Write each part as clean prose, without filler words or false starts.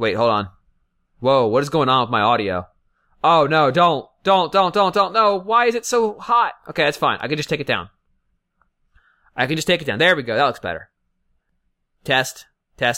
Wait, hold on. Whoa, what is going on with my audio? Oh, no, don't. No, why is it so hot? Okay, that's fine. I can just take it down. There we go. That looks better. Test. Okay,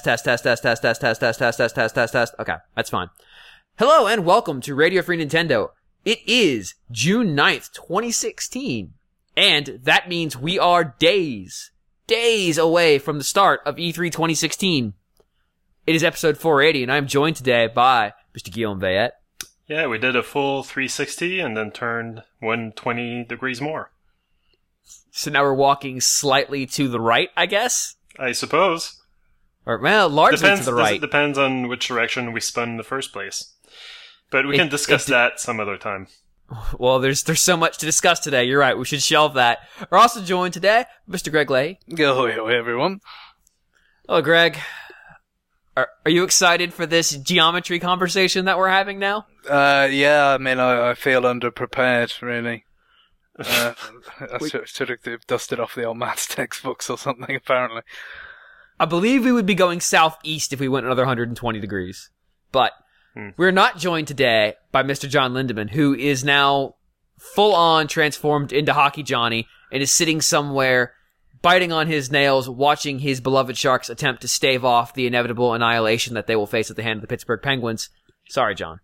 that's fine. Hello and welcome to Radio Free Nintendo. It is June 9th, 2016. And that means we are days away from the start of E3 2016. It is episode 480, and I'm joined today by Mr. Guillaume Veillette. Yeah, we did a full 360 and then turned 120 degrees more. So now we're walking slightly to the right, I guess? I suppose. Or, well, largely to the right. It depends on which direction we spun in the first place. But we can discuss that some other time. Well, there's so much to discuss today. You're right. We should shelve that. We're also joined today by Mr. Greg Lay. Hello, everyone. Hello, Greg. Are you excited for this geometry conversation that we're having now? Yeah, I mean, I feel underprepared, really. I should have dusted off the old maths textbooks or something, apparently. I believe we would be going southeast if we went another 120 degrees. But we're not joined today by Mr. John Lindemann, who is now full-on transformed into Hockey Johnny and is sitting somewhere biting on his nails, watching his beloved Sharks attempt to stave off the inevitable annihilation that they will face at the hand of the Pittsburgh Penguins. Sorry, John.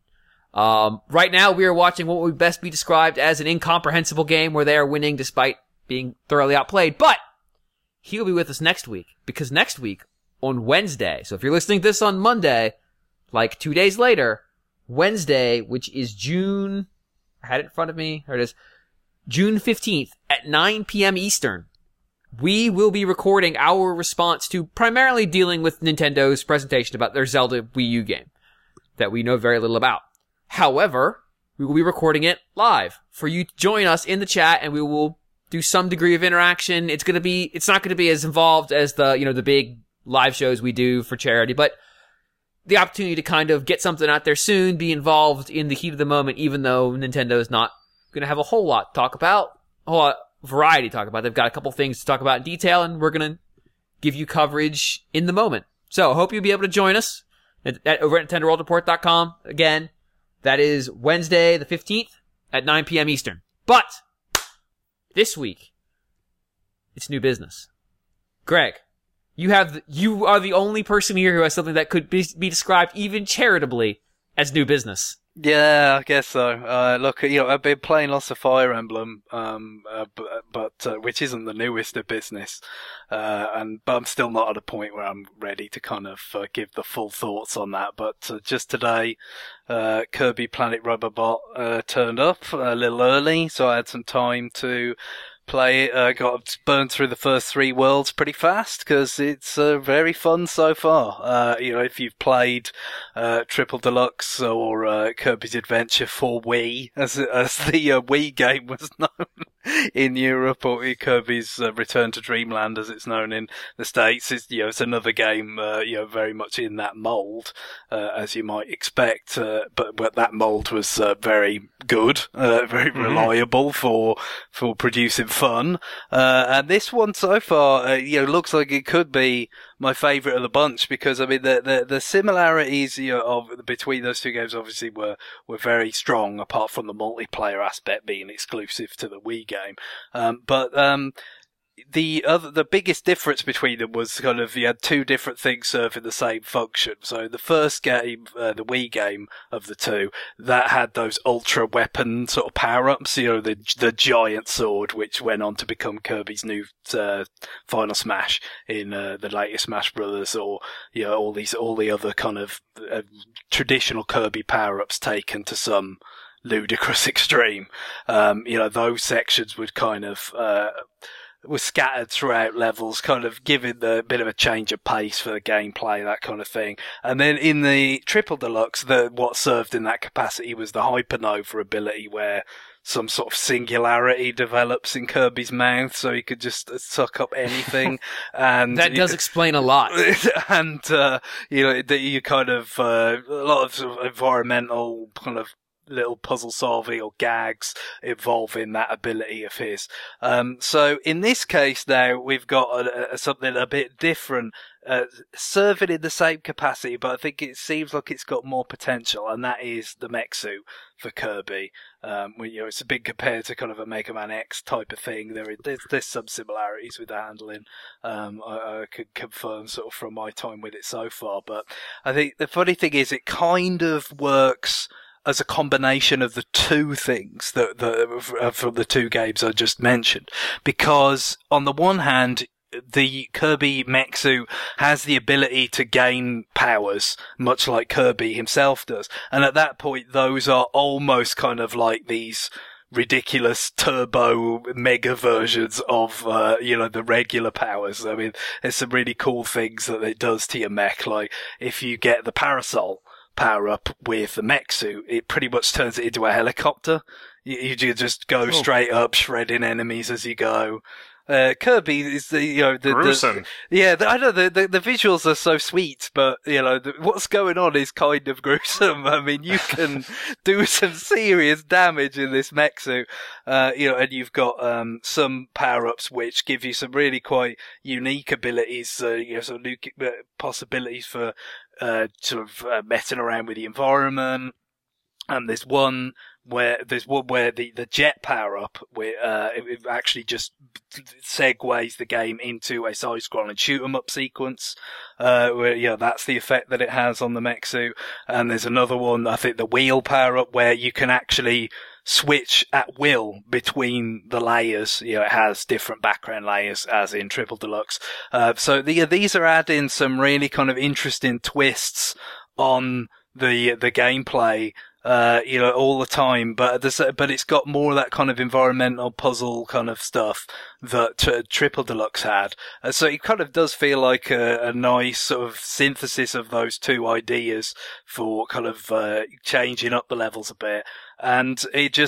Right now, we are watching what would best be described as an incomprehensible game where they are winning despite being thoroughly outplayed. But he'll be with us next week, because next week, on Wednesday, so if you're listening to this on Monday, like 2 days later, Wednesday, which is June, I had it in front of me, here it is, June 15th at 9 p.m. Eastern, we will be recording our response to primarily dealing with Nintendo's presentation about their Zelda Wii U game that we know very little about. However, we will be recording it live for you to join us in the chat, and we will do some degree of interaction. It's not going to be as involved as the big live shows we do for charity, but the opportunity to kind of get something out there soon, be involved in the heat of the moment, even though Nintendo is not going to have a whole lot to talk about, a whole lot variety to talk about. They've got a couple things to talk about in detail, and we're going to give you coverage in the moment. So I hope you'll be able to join us over at NintendoWorldReport.com. Again, that is Wednesday the 15th at 9 p.m. Eastern. But this week, it's new business. Greg, you are the only person here who has something that could be described even charitably as new business. Yeah, I guess so. Look, I've been playing lots of Fire Emblem, but which isn't the newest of business. But I'm still not at a point where I'm ready to kind of give the full thoughts on that. But just today, Kirby Planet Robobot turned up a little early, so I had some time to play it. Got burned through the first 3 worlds pretty fast because it's very fun so far. If you've played Triple Deluxe or Kirby's Adventure for Wii, as the Wii game was known in Europe, or Kirby's Return to Dreamland as it's known in the States, it's another game very much in that mold, as you might expect. But that mold was very good, very reliable for producing fun. And this one so far, looks like it could be my favourite of the bunch, because I mean the similarities between those two games obviously were very strong, apart from the multiplayer aspect being exclusive to the Wii game. The biggest difference between them was kind of you had 2 different things serving the same function. So the first game, the Wii game of the 2, that had those ultra weapon sort of power-ups, the giant sword, which went on to become Kirby's new Final Smash in the latest Smash Brothers, or all the other kind of traditional Kirby power-ups taken to some ludicrous extreme. Those sections would kind of was scattered throughout levels, kind of giving the bit of a change of pace for the gameplay, that kind of thing. And then in the Triple Deluxe, what served in that capacity was the Hypernova ability, where some sort of singularity develops in Kirby's mouth, so he could just suck up anything. And that does explain a lot. And you kind of a lot of, sort of environmental kind of little puzzle solving or gags involving that ability of his. So in this case now, we've got something a bit different, serving in the same capacity, but I think it seems like it's got more potential, and that is the mech suit for Kirby. It's a big compared to kind of a Mega Man X type of thing. There's some similarities with the handling. I could confirm sort of from my time with it so far, but I think the funny thing is it kind of works as a combination of the two things that from the two games I just mentioned, because on the one hand, the Kirby mech suit has the ability to gain powers, much like Kirby himself does. And at that point, those are almost kind of like these ridiculous turbo mega versions of, the regular powers. I mean, there's some really cool things that it does to your mech. Like, if you get the parasol power up with the mech suit, it pretty much turns it into a helicopter. You just go straight up, shredding enemies as you go. Kirby is gruesome. I know the visuals are so sweet, but what's going on is kind of gruesome. I mean, you can do some serious damage in this mech suit, and you've got some power ups which give you some really quite unique abilities, sort of new possibilities for messing around with the environment. And there's one where the jet power up, where it actually just segues the game into a side-scrolling shoot 'em up sequence, where that's the effect that it has on the mech suit. And there's another one, I think the wheel power up, where you can actually switch at will between the layers. It has different background layers, as in Triple Deluxe. So these are adding some really kind of interesting twists on the gameplay, all the time, but it's got more of that kind of environmental puzzle kind of stuff that Triple Deluxe had. So it kind of does feel like a nice sort of synthesis of those two ideas for kind of changing up the levels a bit. And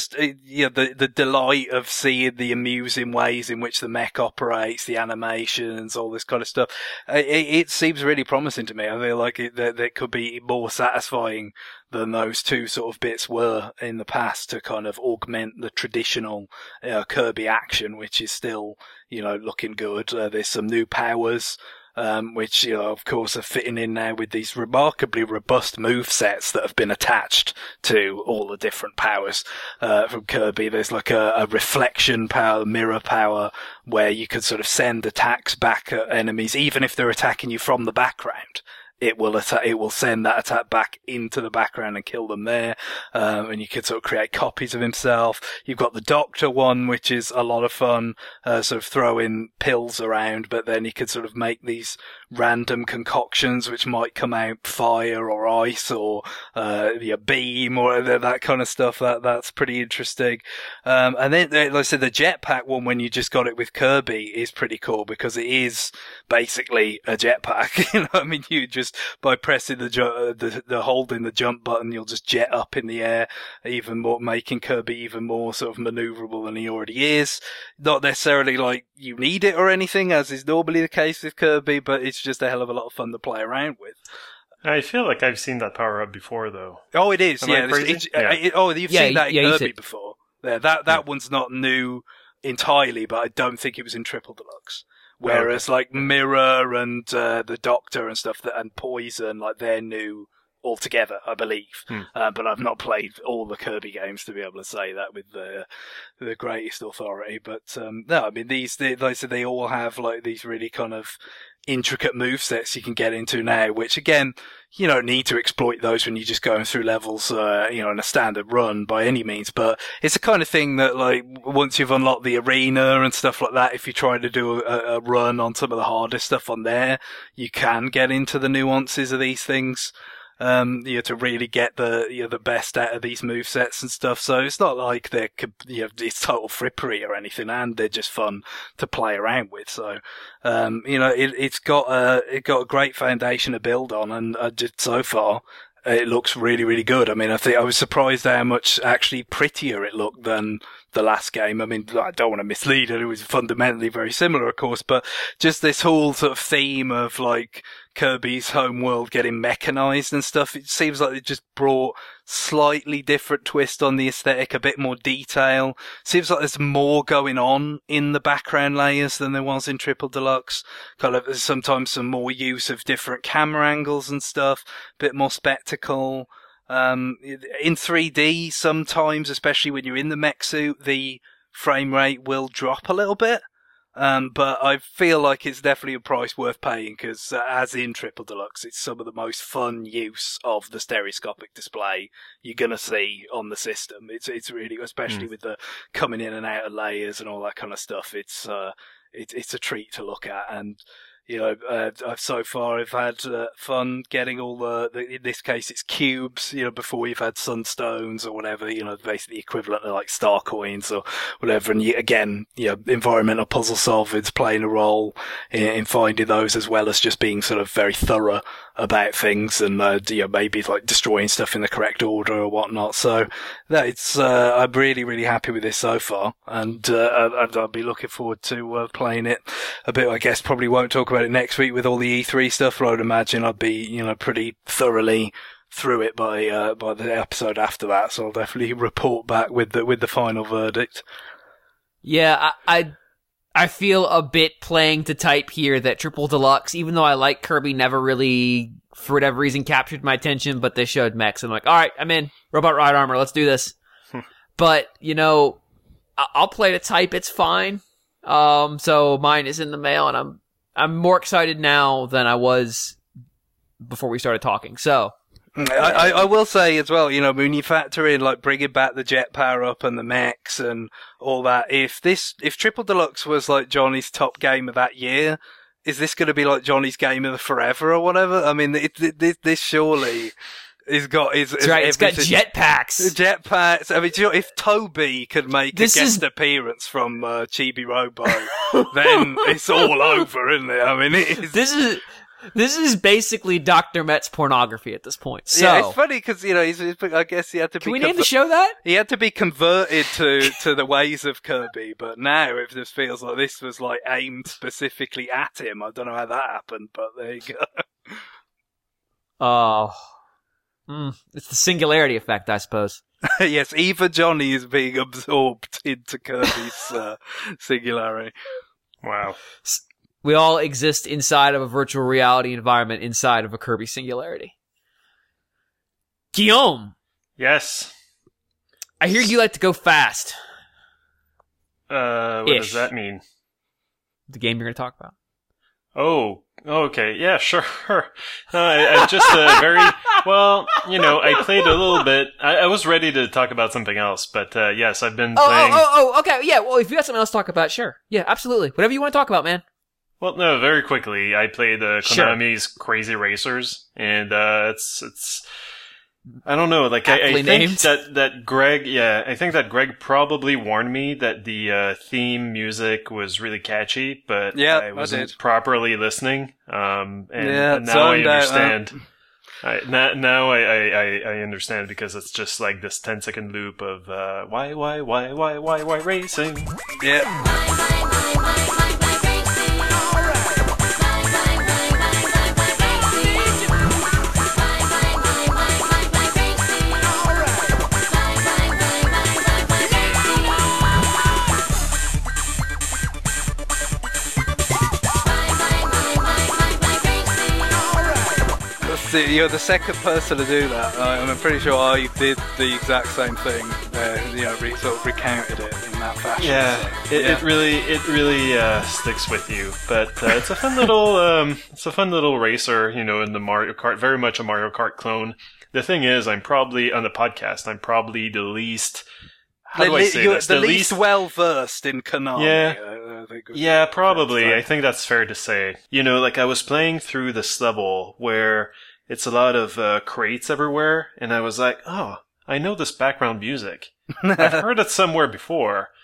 the delight of seeing the amusing ways in which the mech operates, the animations, all this kind of stuff. It seems really promising to me. I feel like that could be more satisfying than those two sort of bits were in the past to kind of augment the traditional Kirby action, which is still, looking good. There's some new powers, which, of course are fitting in now with these remarkably robust move sets that have been attached to all the different powers, from Kirby. There's like a reflection power, mirror power, where you could sort of send attacks back at enemies, even if they're attacking you from the background. It will send that attack back into the background and kill them there. And you can sort of create copies of himself. You've got the Doctor one, which is a lot of fun, sort of throwing pills around, but then you could sort of make these random concoctions which might come out fire or ice or a beam or that kind of stuff. That's pretty interesting. And then, like I said, the jetpack one, when you just got it with Kirby, is pretty cool because it is basically a jetpack. I mean, you just by pressing the holding the jump button, you'll just jet up in the air, even more, making Kirby even more sort of maneuverable than he already is. Not necessarily like you need it or anything, as is normally the case with Kirby, but it's just a hell of a lot of fun to play around with. I feel like I've seen that power up before, though. Oh, it is. You've seen that in Kirby before. That one's not new entirely, but I don't think it was in Triple Deluxe. Whereas like Mirror and the Doctor and stuff and Poison, like they're new altogether, I believe. But I've not played all the Kirby games to be able to say that with the greatest authority. But no, I mean like I said, they all have like these really kind of intricate movesets you can get into now, which again, you don't need to exploit those when you're just going through levels, in a standard run by any means. But it's the kind of thing that, like, once you've unlocked the arena and stuff like that, if you try to do a run on some of the hardest stuff on there, you can get into the nuances of these things. To really get the best out of these movesets and stuff. So it's not like it's total frippery or anything, and they're just fun to play around with. So, it's got a great foundation to build on, and just so far, it looks really, really good. I mean, I think I was surprised how much actually prettier it looked than the last game. I mean, I don't want to mislead it. It was fundamentally very similar, of course, but just this whole sort of theme of like Kirby's homeworld getting mechanized and stuff. It seems like it just brought slightly different twist on the aesthetic, a bit more detail. Seems like there's more going on in the background layers than there was in Triple Deluxe. Kind of sometimes some more use of different camera angles and stuff, a bit more spectacle. In 3D, sometimes, especially when you're in the mech suit, the frame rate will drop a little bit. But I feel like it's definitely a price worth paying because, as in Triple Deluxe, it's some of the most fun use of the stereoscopic display you're gonna see on the system. It's really, especially with the coming in and out of layers and all that kind of stuff. It's a treat to look at, and so far I've had fun getting all the, in this case it's cubes, before you've had sunstones or whatever, basically the equivalent of like star coins or whatever. And again, environmental puzzle solving's playing a role in finding those, as well as just being sort of very thorough about things and, maybe like destroying stuff in the correct order or whatnot. So I'm really, really happy with this so far. And I'll be looking forward to playing it a bit. I guess probably won't talk about it next week with all the E3 stuff, but I would imagine I'd be, pretty thoroughly through it by the episode after that. So I'll definitely report back with the final verdict. Yeah, I feel a bit playing to type here that Triple Deluxe, even though I like Kirby, never really, for whatever reason, captured my attention, but they showed mechs. I'm like, alright, I'm in. Robot Ride Armor, let's do this. But, I'll play to type, it's fine. So mine is in the mail, and I'm more excited now than I was before we started talking. So I will say as well, when you factor in like bringing back the jet power up and the mechs and all that, if Triple Deluxe was like Johnny's top game of that year, is this going to be like Johnny's game of the forever or whatever? I mean, this surely it's got jetpacks. Jetpacks. I mean, if Toby could make a guest appearance from Chibi Robo, then it's all over, isn't it? I mean, This is basically Dr. Met's pornography at this point. So, yeah, it's funny because, I guess he had to be... Can we name the show that? He had to be converted to the ways of Kirby, but now it just feels like this was like aimed specifically at him. I don't know how that happened, but there you go. Oh. It's the singularity effect, I suppose. Yes, Eva Johnny is being absorbed into Kirby's singularity. Wow. We all exist inside of a virtual reality environment inside of a Kirby singularity. Guillaume! Yes? I hear you like to go fast. What does that mean? The game you're going to talk about. Oh, okay. Yeah, sure. No, I just I played a little bit. I was ready to talk about something else, but yes, I've been playing... Okay. Yeah, well, if you got something else to talk about, sure. Yeah, absolutely. Whatever you want to talk about, man. Well, no, very quickly, I played Konami's Crazy Racers, and it's I don't know, like I think that Greg, I think that Greg probably warned me that the theme music was really catchy, but I wasn't properly listening. And now I understand. Now I understand, because it's just like this 10-second loop of why racing? Yeah. You're the second person to do that. I'm pretty sure I did the exact same thing. Sort of recounted it in that fashion. Yeah, so, it really sticks with you. But it's a fun little racer. In the Mario Kart, very much a Mario Kart clone. The thing is, I'm probably the least. How do I say this? The least well versed in Konami. Yeah, probably. I think that's fair to say. I was playing through this level where it's a lot of crates everywhere, and I was like, oh, I know this background music. I've heard it somewhere before.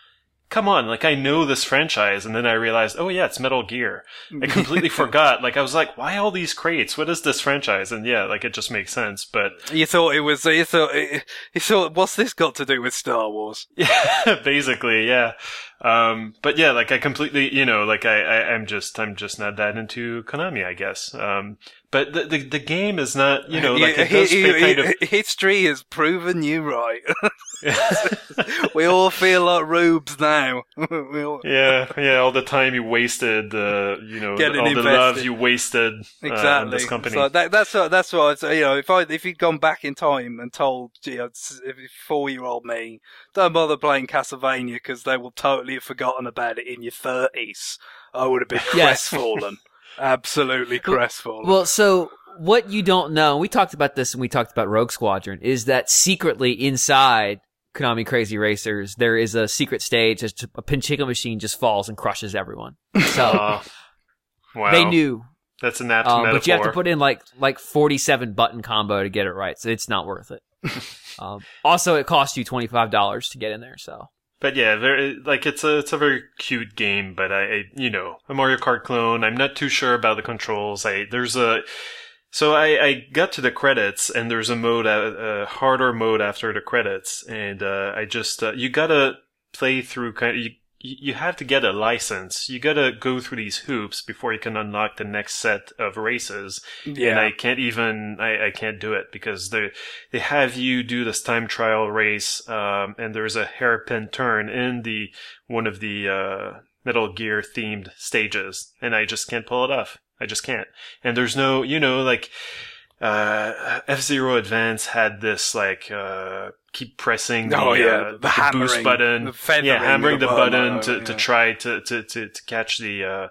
come on, like I know this franchise, and then I realized, oh yeah, it's Metal Gear. I completely forgot. Like I was like, why all these crates? What is this franchise? And yeah, like it just makes sense. But you thought, what's this got to do with Star Wars? Yeah, basically, yeah. But yeah, like I completely, like I'm just not that into Konami, I guess. But the game is not, like it does fit kind of... History has proven you right. We all feel like rubes now. Yeah, all the time you wasted, all the love you wasted in this company. So that's what if you'd gone back in time and told 4-year-old me, don't bother playing Castlevania because they will totally have forgotten about it in your 30s, I would have been crestfallen. Absolutely crestfallen. Well, so what you don't know, we talked about this when we talked about Rogue Squadron, is that secretly inside Konami Crazy Racers, there is a secret stage. A Pachinko machine just falls and crushes everyone. So wow. They knew. That's an apt metaphor. But you have to put in like 47 button combo to get it right, so it's not worth it. Also, it costs you $25 to get in there, so. But yeah, it's a very cute game, but a Mario Kart clone. I'm not too sure about the controls. I got to the credits, and there's a harder mode after the credits, and you gotta play through you have to get a license. You gotta go through these hoops before you can unlock the next set of races. Yeah. And I can't do it because they have you do this time trial race, and there's a hairpin turn in one of the Metal Gear themed stages, and I just can't pull it off. I just can't. And there's no, F-Zero Advance had this keep pressing the boost button, hammering the button to try to catch the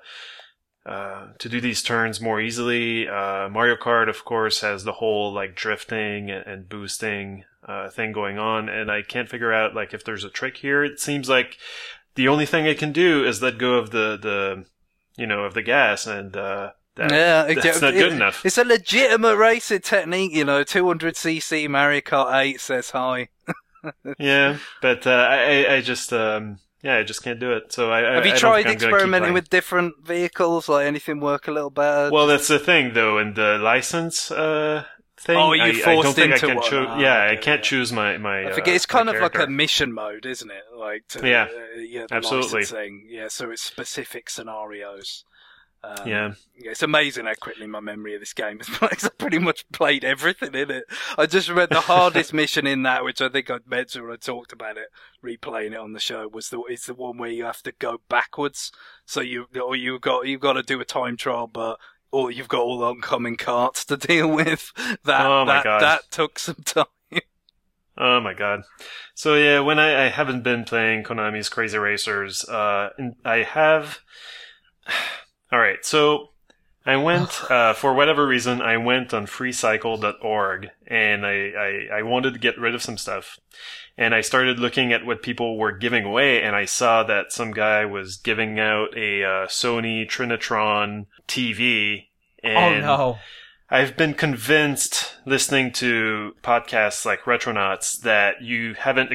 to do these turns more easily. Mario Kart, of course, has the whole drifting and boosting thing going on, and I can't figure out if there's a trick here. It seems like the only thing I can do is let go of the gas, and that's not good enough. It's a legitimate racing technique, 200cc Mario Kart 8 says hi. Yeah, but I just can't do it. So have you tried experimenting with different vehicles? Like anything work a little better? Well, that's the thing, though, in the license thing. Oh, you forced I into can one. I can't choose my. I forget. It's kind of like a mission mode, isn't it? The absolutely. Licensing. Yeah, so it's specific scenarios. It's amazing how quickly my memory of this game is. I pretty much played everything in it. I just read the hardest mission in that, which I think I'd mentioned when I talked about it, replaying it on the show, it's the one where you have to go backwards. So you've got to do a time trial, or you've got all the oncoming carts to deal with. That took some time. Oh my god. So yeah, when I haven't been playing Konami's Crazy Racers, I have. Alright, so I went, for whatever reason, I went on freecycle.org, and I wanted to get rid of some stuff. And I started looking at what people were giving away, and I saw that some guy was giving out a Sony Trinitron TV. And oh no. I've been convinced, listening to podcasts like Retronauts, that you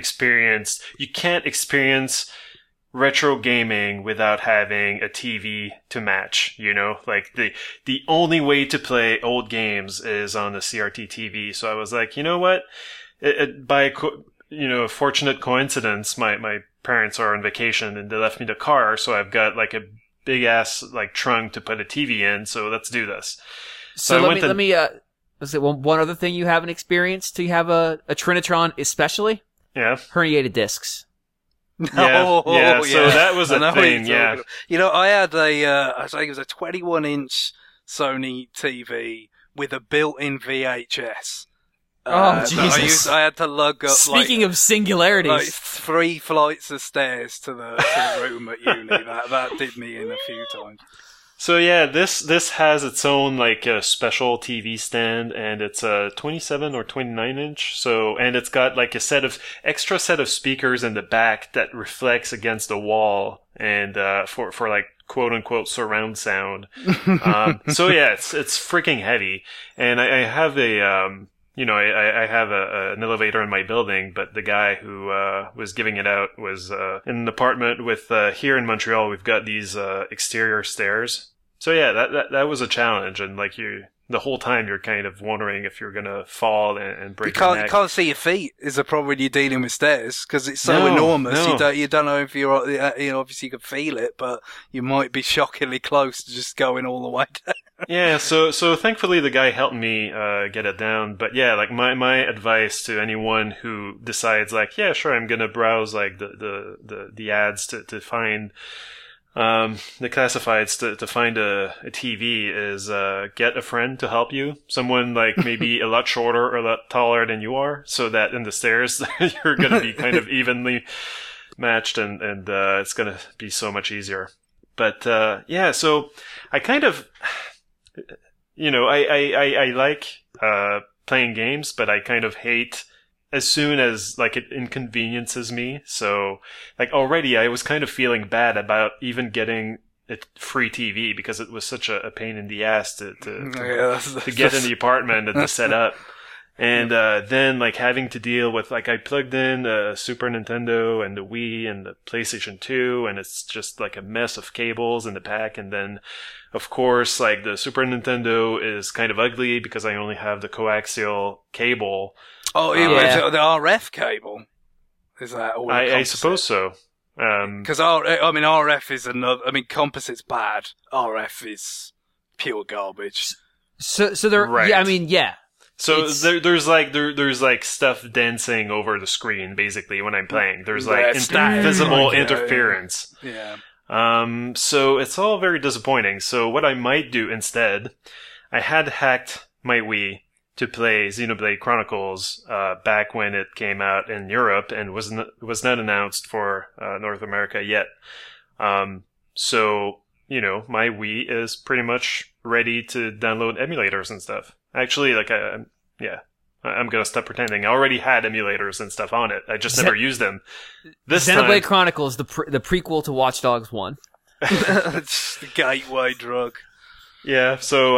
can't experience retro gaming without having a TV to match, the only way to play old games is on the CRT TV. So I was like, you know what? By a fortunate coincidence, my parents are on vacation and they left me the car, so I've got a big ass trunk to put a TV in. So let's do this. So let me was it one other thing you haven't experienced? Do you have a Trinitron especially? Yeah. Herniated discs. Yeah. So that was a thing. Yeah. I had I think it was a 21-inch Sony TV with a built-in VHS. Oh Jesus! I had to lug up. Speaking of singularities, 3 flights of stairs to the room at uni. That did me in a few times. So yeah, this has its own a special TV stand, and it's a 27 or 29 inch. So, and it's got a extra set of speakers in the back that reflects against the wall, and for quote unquote surround sound. So yeah, it's freaking heavy, and I have I have an elevator in my building, but the guy who was giving it out was in an apartment with here in Montreal. We've got these exterior stairs, so yeah, that was a challenge, and like the whole time you're kind of wondering if you're gonna fall and break your neck. You can't see your feet is a problem when you're dealing with stairs because it's so enormous. No. You don't know if you're obviously you can feel it, but you might be shockingly close to just going all the way down. Yeah, so thankfully the guy helped me get it down. But yeah, like my advice to anyone who decides like, yeah, sure, I'm gonna browse like the ads to find the classifieds to find a TV is get a friend to help you, someone like maybe a lot shorter or a lot taller than you are, so that in the stairs you're gonna be kind of evenly matched, and it's gonna be so much easier. But yeah, so I kind of, I like playing games, but I kind of hate as soon as like it inconveniences me. So like already I was kind of feeling bad about even getting a free TV because it was such a pain in the ass to get in the apartment and to set up. And then like having to deal with like I plugged in a Super Nintendo and the Wii and the PlayStation 2, and it's just like a mess of cables in the pack. And then of course like the Super Nintendo is kind of ugly because I only have the coaxial cable. Oh, it was the RF cable. Is that all? I suppose so. Because RF is another. I mean, composite's bad. RF is pure garbage. So there. Right. Yeah, I mean, yeah. So there's like stuff dancing over the screen basically when I'm playing. There's like invisible interference. Yeah. So it's all very disappointing. So what I might do instead, I had hacked my Wii to play Xenoblade Chronicles back when it came out in Europe and was not announced for North America yet. So my Wii is pretty much ready to download emulators and stuff. Actually, like I'm gonna stop pretending. I already had emulators and stuff on it. I just never used them. This Xenoblade Chronicles, the prequel to Watch Dogs 1. It's the gateway drug. Yeah, so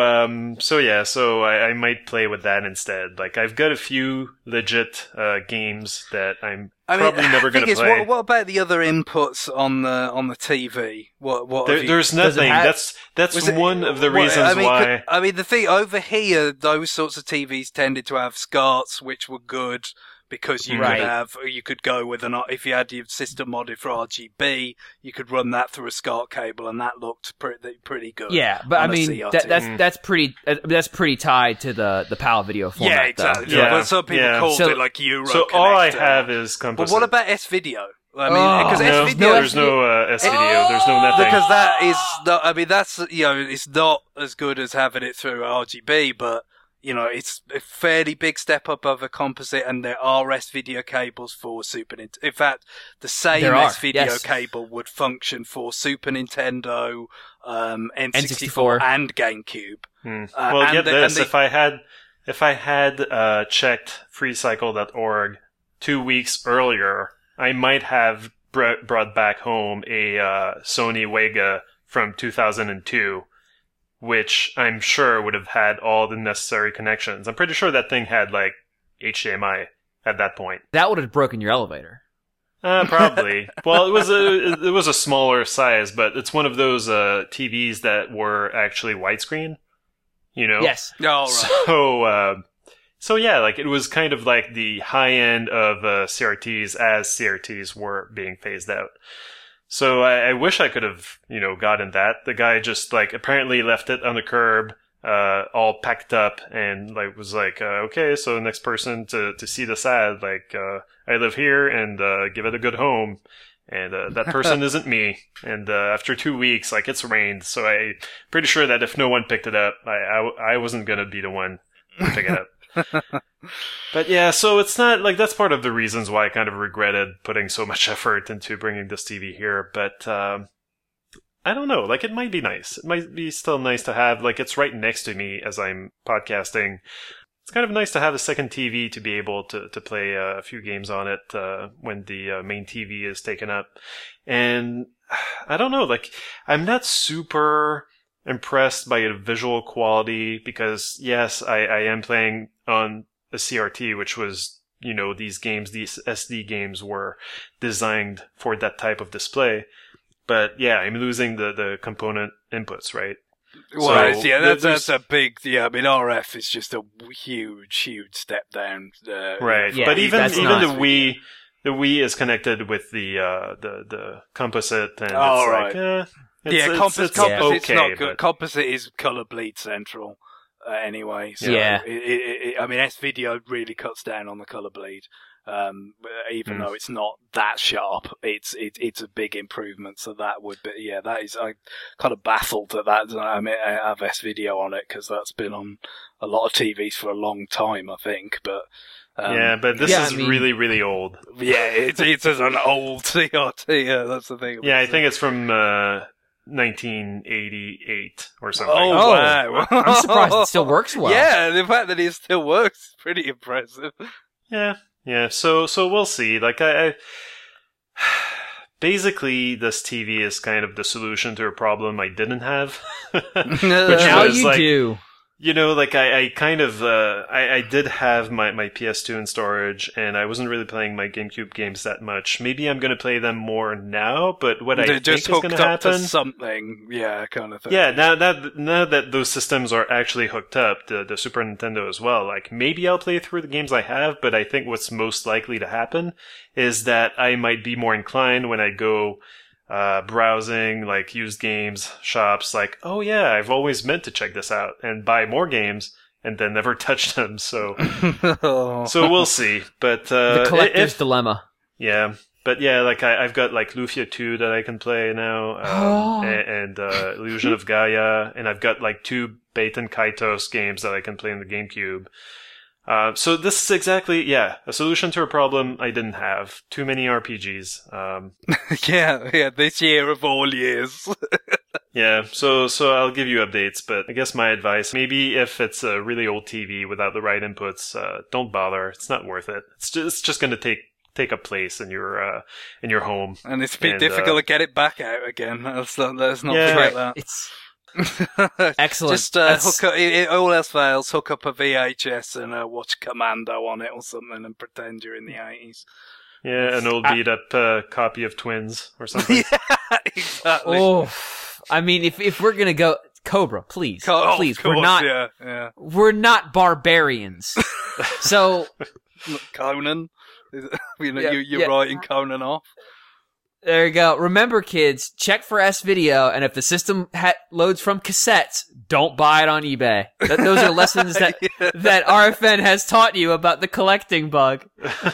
I might play with that instead. Like, I've got a few legit games that I'm probably never going to play. What about the other inputs on the TV? There's nothing. That's one of the reasons why. I mean, the thing over here, those sorts of TVs tended to have SCARTs, which were good. Because you could go with if you had your system modded for RGB, you could run that through a SCART cable, and that looked pretty good. Yeah, but I mean that's pretty tied to the PAL video format. Yeah, exactly. Yeah. But some people called it like Euro. So all I have is composite. But what about S-Video? I mean, because S-Video, there's no S-Video. There's no nothing. Because that is not. I mean, that's it's not as good as having it through RGB, but. It's a fairly big step up of a composite, and there are S-Video cables for Super Nintendo. In fact, the same S-Video cable would function for Super Nintendo, N64, and GameCube. Well, get this: if I had checked freecycle.org 2 weeks earlier, I might have brought back home a Sony Wega from 2002. Which I'm sure would have had all the necessary connections. I'm pretty sure that thing had, like, HDMI at that point. That would have broken your elevator. Probably. Well, it was a smaller size, but it's one of those TVs that were actually widescreen. Yes. Oh, right. So yeah, like, it was kind of like the high end of CRTs as CRTs were being phased out. So I wish I could have, gotten that. The guy just, like, apparently left it on the curb, all packed up, and, like, was like, okay, so the next person to see this ad, like, I live here, and give it a good home. And that person isn't me. And after 2 weeks, like, it's rained, so I'm pretty sure that if no one picked it up, I wasn't gonna be the one to pick it up. But yeah, so it's not like that's part of the reasons why I kind of regretted putting so much effort into bringing this TV here. But I don't know, like it might be nice. It might be still nice to have, like it's right next to me as I'm podcasting. It's kind of nice to have a second TV to be able to play a few games on it when the main TV is taken up. And I don't know, like I'm not super impressed by the visual quality because yes, I am playing on a CRT, which was, these SD games were designed for that type of display. But yeah, I'm losing the component inputs, right? Well, so, that's a big, RF is just a huge step down. Right. Yeah, but even the Wii is connected with the composite, and composite's okay, not good. Composite is color bleed central anyway. So S-Video really cuts down on the color bleed. Even though it's not that sharp, it's a big improvement. So that would be, that is, I'm kind of baffled that I have S-Video on it, because that's been on a lot of TVs for a long time, I think, but. But this is really, really old. Yeah, it's an old CRT, that's the thing. Yeah, I think it's from, 1988 or something. Oh, wow. I'm surprised it still works well. Yeah, the fact that it still works is pretty impressive. Yeah, so we'll see. Like, I basically, this TV is kind of the solution to a problem I didn't have. Now you do. I kind of, I did have my PS2 in storage, and I wasn't really playing my GameCube games that much. Maybe I'm going to play them more now, but what I think is going to happen... to something, kind of thing. Yeah, now that those systems are actually hooked up, the Super Nintendo as well, like, maybe I'll play through the games I have, but I think what's most likely to happen is that I might be more inclined when I go... browsing, like, used games shops, like, oh yeah, I've always meant to check this out, and buy more games, and then never touch them, so we'll see. But the collector's dilemma. Yeah, but yeah, like, I've got, like, Lufia 2 that I can play now, and Illusion of Gaia, and I've got, like, 2 Baten Kaitos games that I can play in the GameCube. So this is exactly, a solution to a problem I didn't have. Too many RPGs. This year of all years. So I'll give you updates, but I guess my advice, maybe if it's a really old TV without the right inputs, don't bother. It's not worth it. It's just gonna take a place in your home. And it's a bit difficult to get it back out again. Let's not forget that. It's... Excellent. Just hook up, all else fails, hook up a VHS and watch Commando on it or something and pretend you're in the 80s. Yeah, an old beat up copy of Twins or something. Yeah, exactly. Oh, I mean, if we're gonna go Cobra, please, please, course, we're not barbarians. So Conan, you're writing Conan off. There you go. Remember, kids, check for S-Video, and if the system loads from cassettes, don't buy it on eBay. Those are lessons that RFN has taught you about the collecting bug.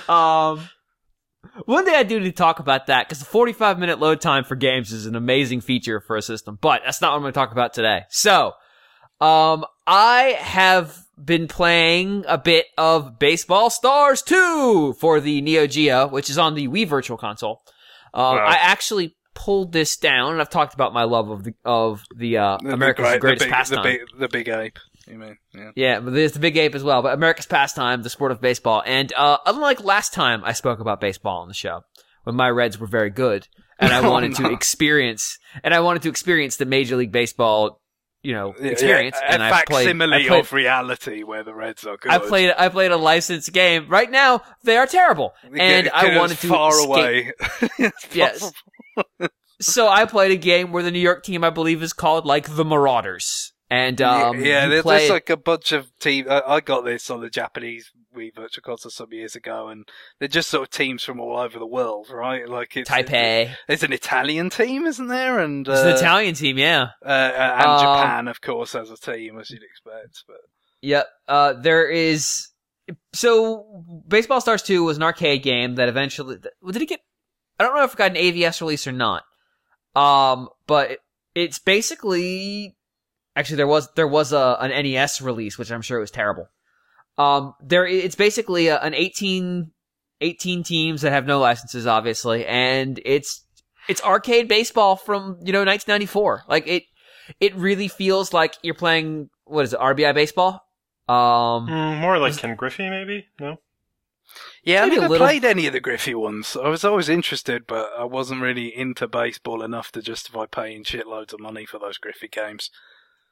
One day I do need to talk about that, because the 45-minute load time for games is an amazing feature for a system, but that's not what I'm going to talk about today. So, I have been playing a bit of Baseball Stars 2 for the Neo Geo, which is on the Wii Virtual Console. Wow. I actually pulled this down, and I've talked about my love of the America's Greatest Pastime. The Big Ape, you mean? Yeah, but there's the Big Ape as well. But America's Pastime, the sport of baseball, and unlike last time I spoke about baseball on the show, when my Reds were very good, and I wanted to experience the Major League Baseball, experience. And I played of reality where the Reds are good. I played a licensed game. Right now, they are terrible. I wanted to far away. Yes. So I played a game where the New York team, I believe, is called, like, the Marauders. And, there's like a bunch of teams. I got this on the Japanese Wii Virtual Console some years ago, and they're just sort of teams from all over the world, right? Like Taipei. There's an Italian team, isn't there? And there's an Italian team, yeah. And Japan, of course, as a team, as you'd expect. But yep. There is. So, Baseball Stars 2 was an arcade game that eventually. Did it get? I don't know if it got an AVS release or not. But it's basically. Actually, there was an NES release, which I'm sure was terrible. It's basically an 18 teams that have no licenses, obviously, and it's arcade baseball from 1994. Like it really feels like you're playing, what is it, RBI baseball? More like Ken Griffey, maybe? No. Yeah, I never played any of the Griffey ones. I was always interested, but I wasn't really into baseball enough to justify paying shitloads of money for those Griffey games.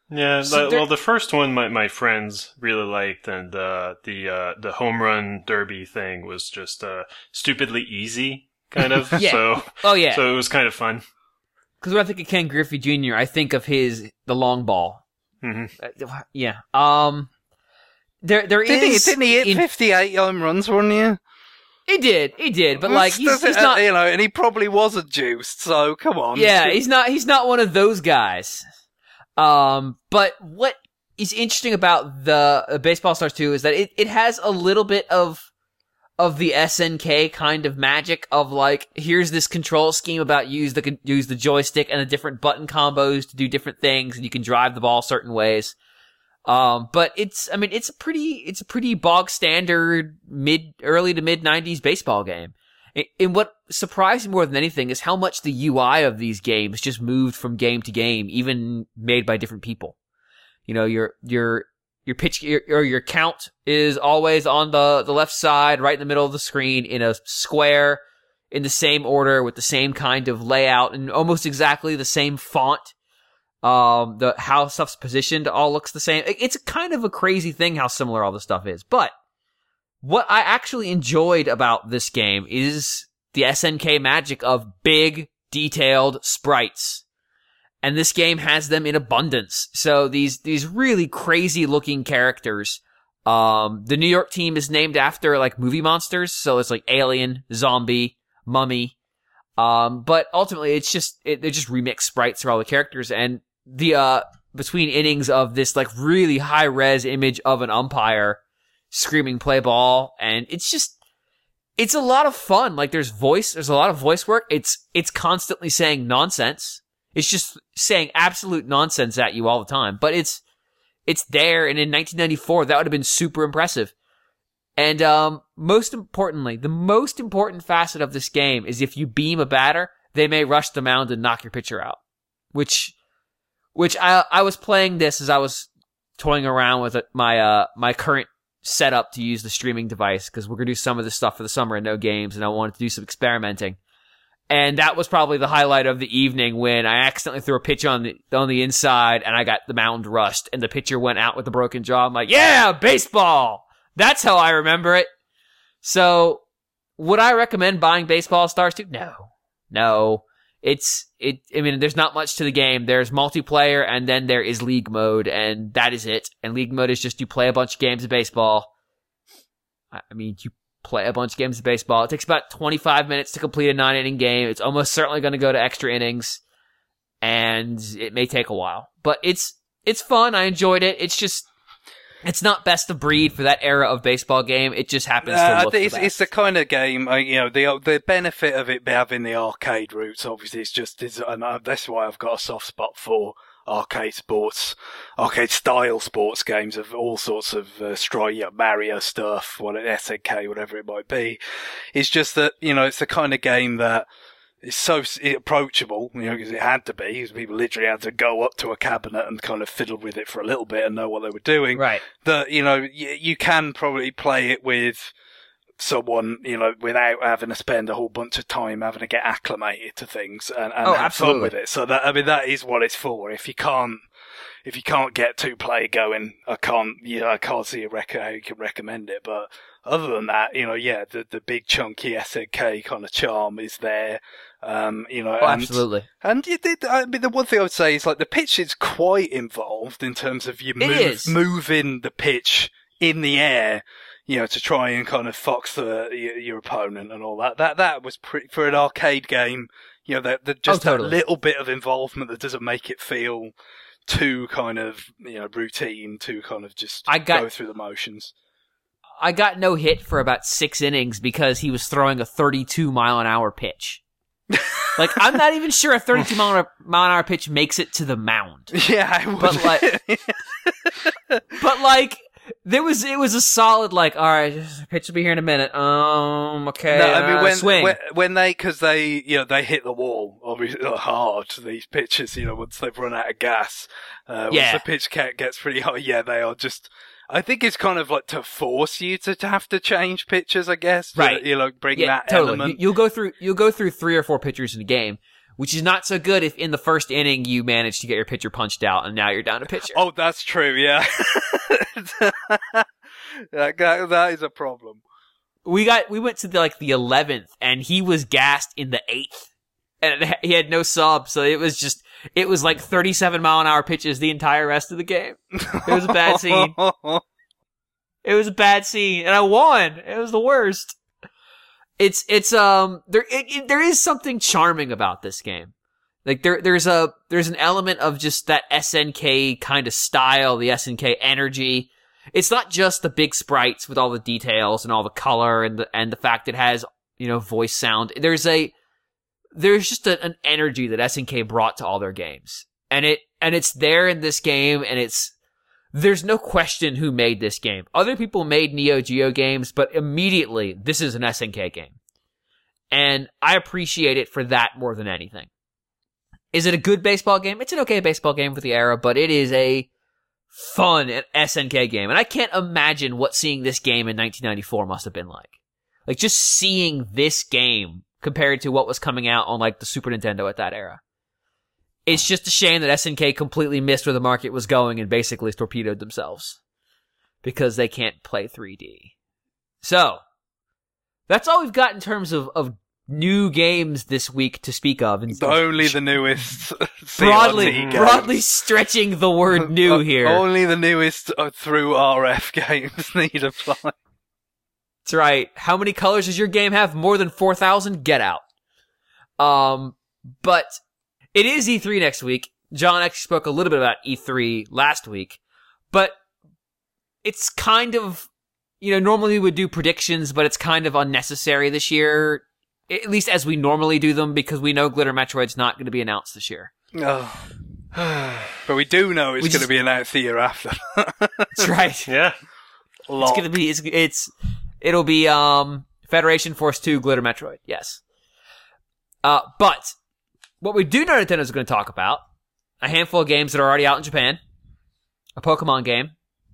Yeah, the first one my friends really liked, and the home run derby thing was just stupidly easy, kind of. Yeah. So it was kind of fun. Because when I think of Ken Griffey Jr., I think of the long ball. Mm-hmm. Yeah. Didn't he hit 58 home runs, wasn't he? He did, but like he's not, and he probably wasn't juiced. So come on. Yeah, he's not one of those guys. But what is interesting about the Baseball Stars 2 is that it has a little bit of the SNK kind of magic of like, here's this control scheme about use the joystick and the different button combos to do different things, and you can drive the ball certain ways. But it's a pretty bog standard early to mid 90s baseball game. And what surprised me more than anything is how much the UI of these games just moved from game to game, even made by different people. You know, your pitch, your count is always on the left side, right in the middle of the screen in a square in the same order with the same kind of layout and almost exactly the same font. How stuff's positioned all looks the same. It's kind of a crazy thing how similar all this stuff is. But what I actually enjoyed about this game is the SNK magic of big, detailed sprites. And this game has them in abundance. So these really crazy looking characters. The New York team is named after like movie monsters. So it's like Alien, Zombie, Mummy. But ultimately they're just remixed sprites for all the characters. And the, between innings of this like really high res image of an umpire screaming play ball. And it's a lot of fun. Like there's a lot of voice work. It's constantly saying nonsense. It's just saying absolute nonsense at you all the time. But it's there, and in 1994, that would have been super impressive. And most importantly, the most important facet of this game is if you beam a batter, they may rush the mound and knock your pitcher out. Which I was playing this as I was toying around with my current setup to use the streaming device, because we're going to do some of this stuff for the summer and no games, and I wanted to do some experimenting. And that was probably the highlight of the evening when I accidentally threw a pitch on the inside and I got the mound rushed and the pitcher went out with a broken jaw. I'm like, yeah, baseball! That's how I remember it. So, would I recommend buying Baseball Stars 2? No. There's not much to the game. There's multiplayer and then there is League Mode, and that is it. And League Mode is just you play a bunch of games of baseball. You play a bunch of games of baseball. It takes about 25 minutes to complete a 9-inning game. It's almost certainly going to go to extra innings, and it may take a while. But it's fun. I enjoyed it. It's not best of breed for that era of baseball game. It just happens to look the best. It's the kind of game, the benefit of it having the arcade roots, obviously, and that's why I've got a soft spot for arcade style sports games of all sorts of Mario stuff, SNK, whatever it might be. It's just that, it's the kind of game that is so approachable, because it had to be, because people literally had to go up to a cabinet and kind of fiddle with it for a little bit and know what they were doing. Right. That, you can probably play it with someone, without having to spend a whole bunch of time having to get acclimated to things and have fun with it. So that is what it's for. If you can't get two play going, I can't see how you can recommend it. But other than that, the big chunky SNK kind of charm is there. Absolutely. And the one thing I would say is like the pitch is quite involved in terms of moving the pitch in the air, to try and kind of fox your opponent and all that. That was pretty, for an arcade game, that little bit of involvement that doesn't make it feel too kind of, routine, too kind of just go through the motions. I got no hit for about 6 innings because he was throwing a 32-mile-an-hour pitch. Like, I'm not even sure a 32-mile-an-hour pitch makes it to the mound. Yeah, but it was a solid, like, all right, pitch will be here in a minute. Okay. No, swing. When they hit the wall, obviously hard, these pitches, once they've run out of gas, once the pitch gets pretty hot, they are just, I think it's kind of like to force you to have to change pitches, I guess. Right. Bring that totally. element. You'll go through 3 or 4 pitchers in a game which is not so good if in the first inning you manage to get your pitcher punched out and now you're down a pitcher. Oh, that's true, yeah. that is a problem. We went to the 11th, and he was gassed in the 8th, and he had no sub, so it was like 37-mile-an-hour pitches the entire rest of the game. It was a bad scene. It was a bad scene, and I won. It was the worst. There is something charming about this game. Like there's an element of just that SNK kind of style, the SNK energy. It's not just the big sprites with all the details and all the color and the fact it has, voice sound. There's just an energy that SNK brought to all their games. And it's there in this game, and there's no question who made this game. Other people made Neo Geo games, but immediately this is an SNK game. And I appreciate it for that more than anything. Is it a good baseball game? It's an okay baseball game for the era, but it is a fun SNK game. And I can't imagine what seeing this game in 1994 must have been like. Like, just seeing this game compared to what was coming out on, the Super Nintendo at that era. It's just a shame that SNK completely missed where the market was going and basically torpedoed themselves. Because they can't play 3D. So, that's all we've got in terms of new games this week to speak of. And only the newest. broadly stretching the word new here. Only the newest through RF games need apply. That's right. How many colors does your game have? More than 4,000? Get out. But it is E3 next week. John actually spoke a little bit about E3 last week. But it's kind of, normally we would do predictions, but it's kind of unnecessary this year. At least as we normally do them, because we know Glitter Metroid's not going to be announced this year. Oh. But we do know it's going to be announced the year after. That's right. Yeah. It's going to be, it'll be, Federation Force 2 Glitter Metroid. Yes. But what we do know Nintendo's going to talk about, a handful of games that are already out in Japan, a Pokemon game,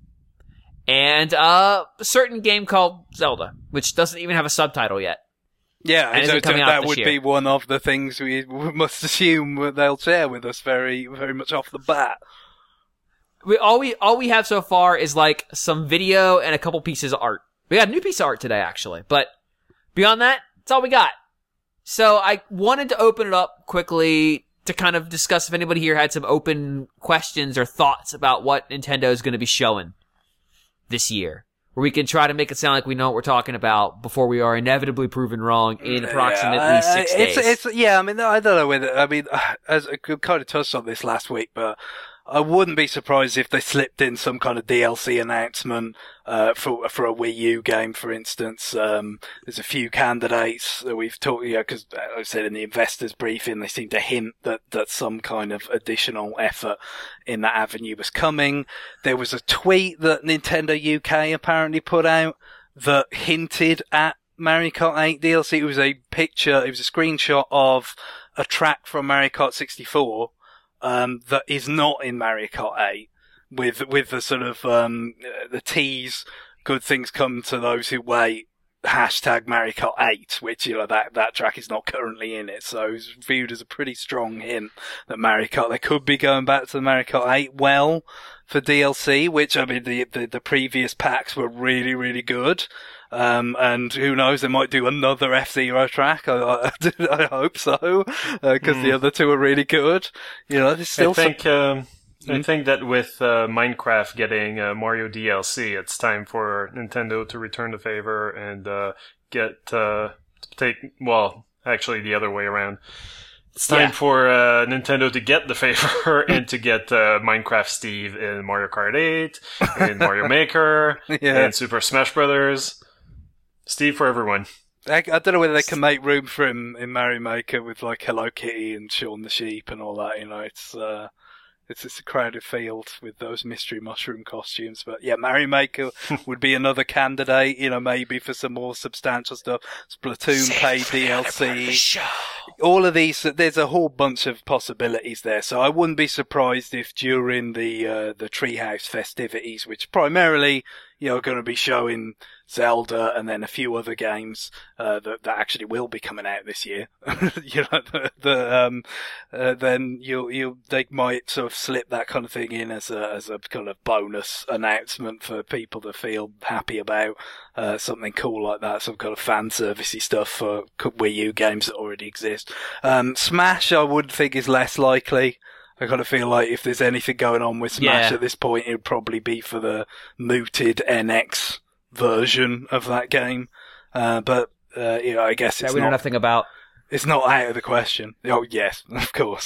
and a certain game called Zelda, which doesn't even have a subtitle yet. Yeah, that would be one of the things we must assume they'll share with us very, very much off the bat. All we have so far is some video and a couple pieces of art. We got a new piece of art today, actually, but beyond that, that's all we got. So I wanted to open it up quickly to kind of discuss if anybody here had some open questions or thoughts about what Nintendo is going to be showing this year. Where we can try to make it sound like we know what we're talking about before we are inevitably proven wrong in approximately 6 days. I don't know whether, as I kind of touched on this last week, but I wouldn't be surprised if they slipped in some kind of DLC announcement, for a Wii U game, for instance. There's a few candidates that we've talked, cause I said in the investors briefing, they seem to hint that some kind of additional effort in that avenue was coming. There was a tweet that Nintendo UK apparently put out that hinted at Mario Kart 8 DLC. It was a screenshot of a track from Mario Kart 64, that is not in Mario Kart 8, with the sort of, the tease, good things come to those who wait, hashtag Mario Kart 8, which, that track is not currently in it, so it's viewed as a pretty strong hint that Mario Kart, they could be going back to the Mario Kart 8 for DLC, which, the previous packs were really, really good. And who knows, they might do another F-Zero track. I hope so, because the other two are really good. There's still I think that with Minecraft getting Mario DLC, it's time for Nintendo to return the favor and actually the other way around. It's time for Nintendo to get the favor and to get Minecraft Steve in Mario Kart 8, and Mario Maker, and Super Smash Brothers. Steve for everyone. I don't know whether they can make room for him in Mario Maker with Hello Kitty and Shaun the Sheep and all that. It's a crowded field with those mystery mushroom costumes. But yeah, Mario Maker would be another candidate, maybe for some more substantial stuff. Splatoon paid DLC. All of these, there's a whole bunch of possibilities there. So I wouldn't be surprised if during the Treehouse festivities, which primarily, going to be showing Zelda and then a few other games that actually will be coming out this year. Then they might sort of slip that kind of thing in as a kind of bonus announcement for people to feel happy about something cool like that, some kind of fan servicey stuff for Wii U games that already exist. Smash, I would think, is less likely. I kind of feel like if there's anything going on with Smash at this point, it would probably be for the mooted NX version of that game. But I guess it's that we know nothing about. It's not out of the question. Oh yes, of course.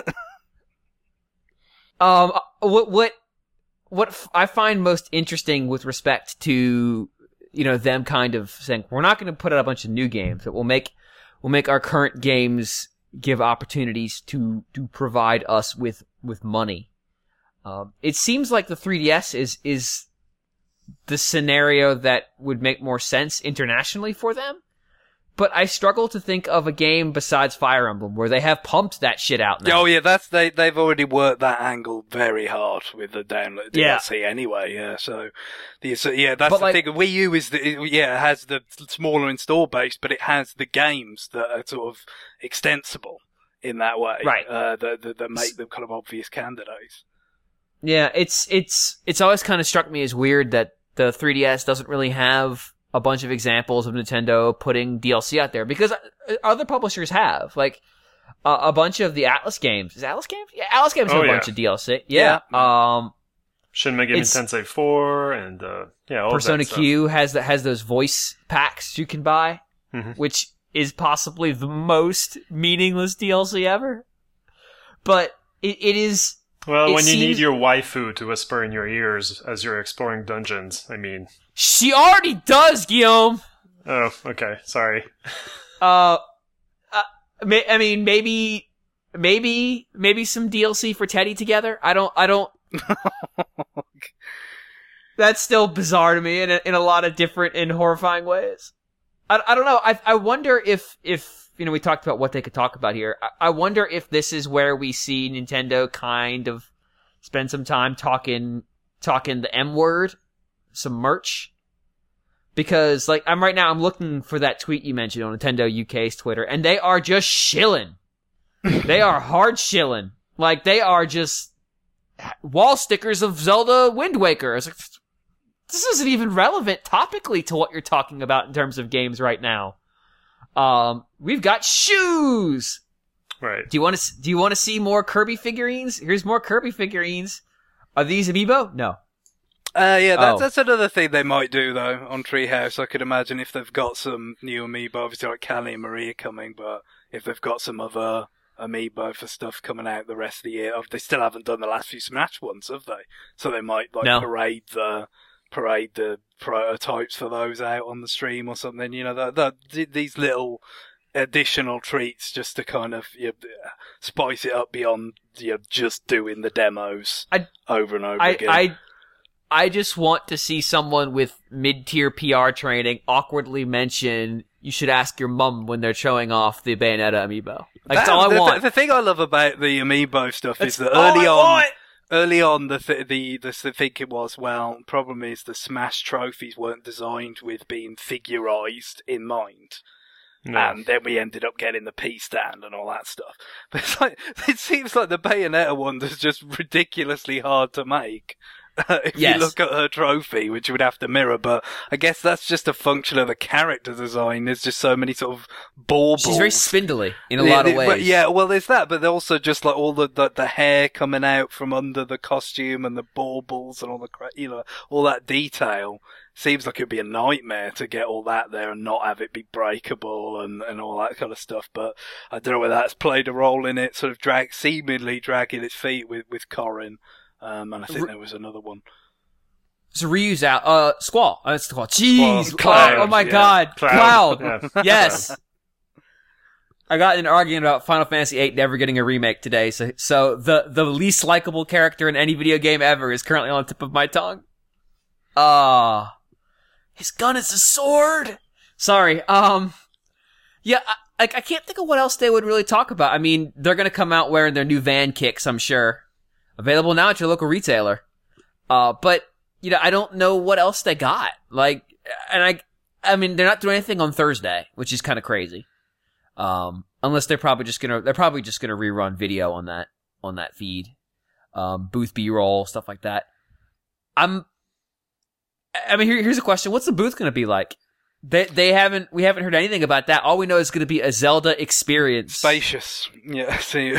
What I find most interesting with respect to them kind of saying we're not going to put out a bunch of new games, but we'll make our current games give opportunities to provide us with money. It seems like the 3DS is the scenario that would make more sense internationally for them. But I struggle to think of a game besides Fire Emblem where they have pumped that shit out now. Oh yeah, they've already worked that angle very hard with the download DLC anyway. Yeah, that's the thing. Wii U it has the smaller install base, but it has the games that are sort of extensible in that way, right? That make them kind of obvious candidates. Yeah, it's always kind of struck me as weird that the 3DS doesn't really have a bunch of examples of Nintendo putting DLC out there, because other publishers have, like, a bunch of the Atlas games. Is Atlas games? Yeah, Atlas games have a bunch of DLC. Yeah. Shin Megami Tensei 4 and, all Persona that Q has those voice packs you can buy, which is possibly the most meaningless DLC ever. But it is... Well, when you need your waifu to whisper in your ears as you're exploring dungeons, I mean... She already does, Guillaume! Oh, okay. Sorry. I mean, maybe some DLC for Teddy together? I don't... That's still bizarre to me in a lot of different and horrifying ways. I don't know. I wonder if we talked about what they could talk about here. I wonder if this is where we see Nintendo kind of spend some time talking the M word, some merch. Because, like, I'm looking for that tweet you mentioned on Nintendo UK's Twitter, and they are just shilling. They are hard shilling. Like, they are just wall stickers of Zelda Wind Waker. It's like, this isn't even relevant topically to what you're talking about in terms of games right now. We've got shoes. Right. Do you want to see more Kirby figurines? Here's more Kirby figurines. Are these amiibo? No. That's another thing they might do though on Treehouse. I could imagine if they've got some new amiibo, obviously like Callie and Maria coming, but if they've got some other amiibo for stuff coming out the rest of the year, they still haven't done the last few Smash ones, have they? So they might parade the prototypes for those out on the stream or something. These little additional treats just to kind of spice it up beyond just doing the demos over and over again. I just want to see someone with mid-tier PR training awkwardly mention you should ask your mum when they're showing off the Bayonetta amiibo. That's all I want. The thing I love about the amiibo stuff is that early on, the thinking was, well, problem is the Smash trophies weren't designed with being figurized in mind. No. And then we ended up getting the P stand and all that stuff. But it seems like the Bayonetta one is just ridiculously hard to make. If you look at her trophy, which would have to mirror, but I guess that's just a function of the character design. There's just so many sort of baubles. She's very spindly in a lot of ways. Well, there's that, but also just like all the hair coming out from under the costume and the baubles and all all that detail. Seems like it'd be a nightmare to get all that there and not have it be breakable and all that kind of stuff. But I don't know whether that's played a role in it, sort of seemingly dragging its feet with Corrin. And I think there was another one. So reuse out, Squall. It's Squall. Jeez, Cloud. Oh my God, Cloud. Yeah. Yes. I got in an argument about Final Fantasy VIII never getting a remake today. So the least likable character in any video game ever is currently on the tip of my tongue. His gun is a sword. Sorry. Yeah. I can't think of what else they would really talk about. I mean, they're gonna come out wearing their new van kicks, I'm sure. Available now at your local retailer. But I don't know what else they got. Like, and I mean, they're not doing anything on Thursday, which is kind of crazy. Unless they're probably just gonna rerun video on that feed. Booth B-roll, stuff like that. Here's a question. What's the booth gonna be like? We haven't heard anything about that. All we know is going to be a Zelda experience. Spacious. Yeah, see,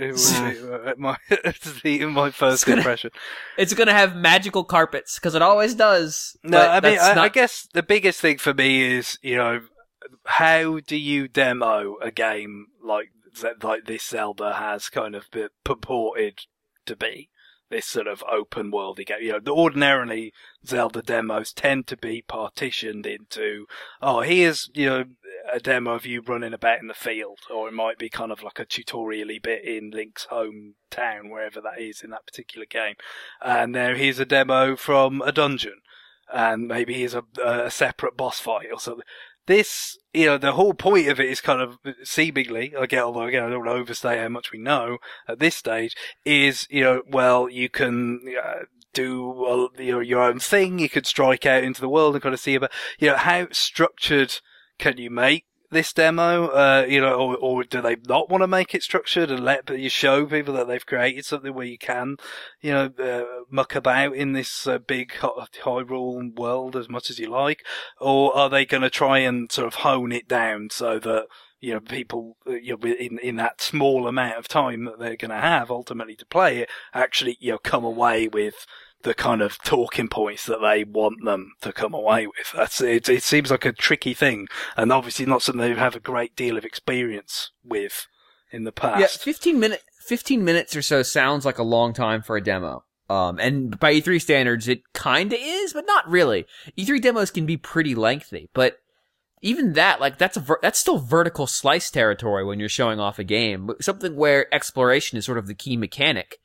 my first impression. It's going to have magical carpets, because it always does. No, I guess the biggest thing for me is, how do you demo a game like this Zelda has kind of been purported to be? This sort of open worldy game. Ordinarily Zelda demos tend to be partitioned into, here's, a demo of you running about in the field, or it might be kind of like a tutorial-y bit in Link's hometown, wherever that is in that particular game. And here's a demo from a dungeon, and maybe here's a separate boss fight or something. This, the whole point of it is kind of seemingly, although again, I don't want to overstate how much we know at this stage, is, you can do your own thing, you could strike out into the world and kind of see about, how structured can you make this demo, or do they not want to make it structured and let you show people that they've created something where you can, muck about in this big Hyrule world as much as you like, or are they going to try and sort of hone it down so that people in that small amount of time that they're going to have ultimately to play it actually come away with the kind of talking points that they want them to come away with. It seems like a tricky thing, and obviously not something they have a great deal of experience with in the past. Yeah, 15 minutes or so sounds like a long time for a demo. And by E3 standards, it kinda is, but not really. E3 demos can be pretty lengthy, but even that, like, that's still vertical slice territory when you're showing off a game. Something where exploration is sort of the key mechanic.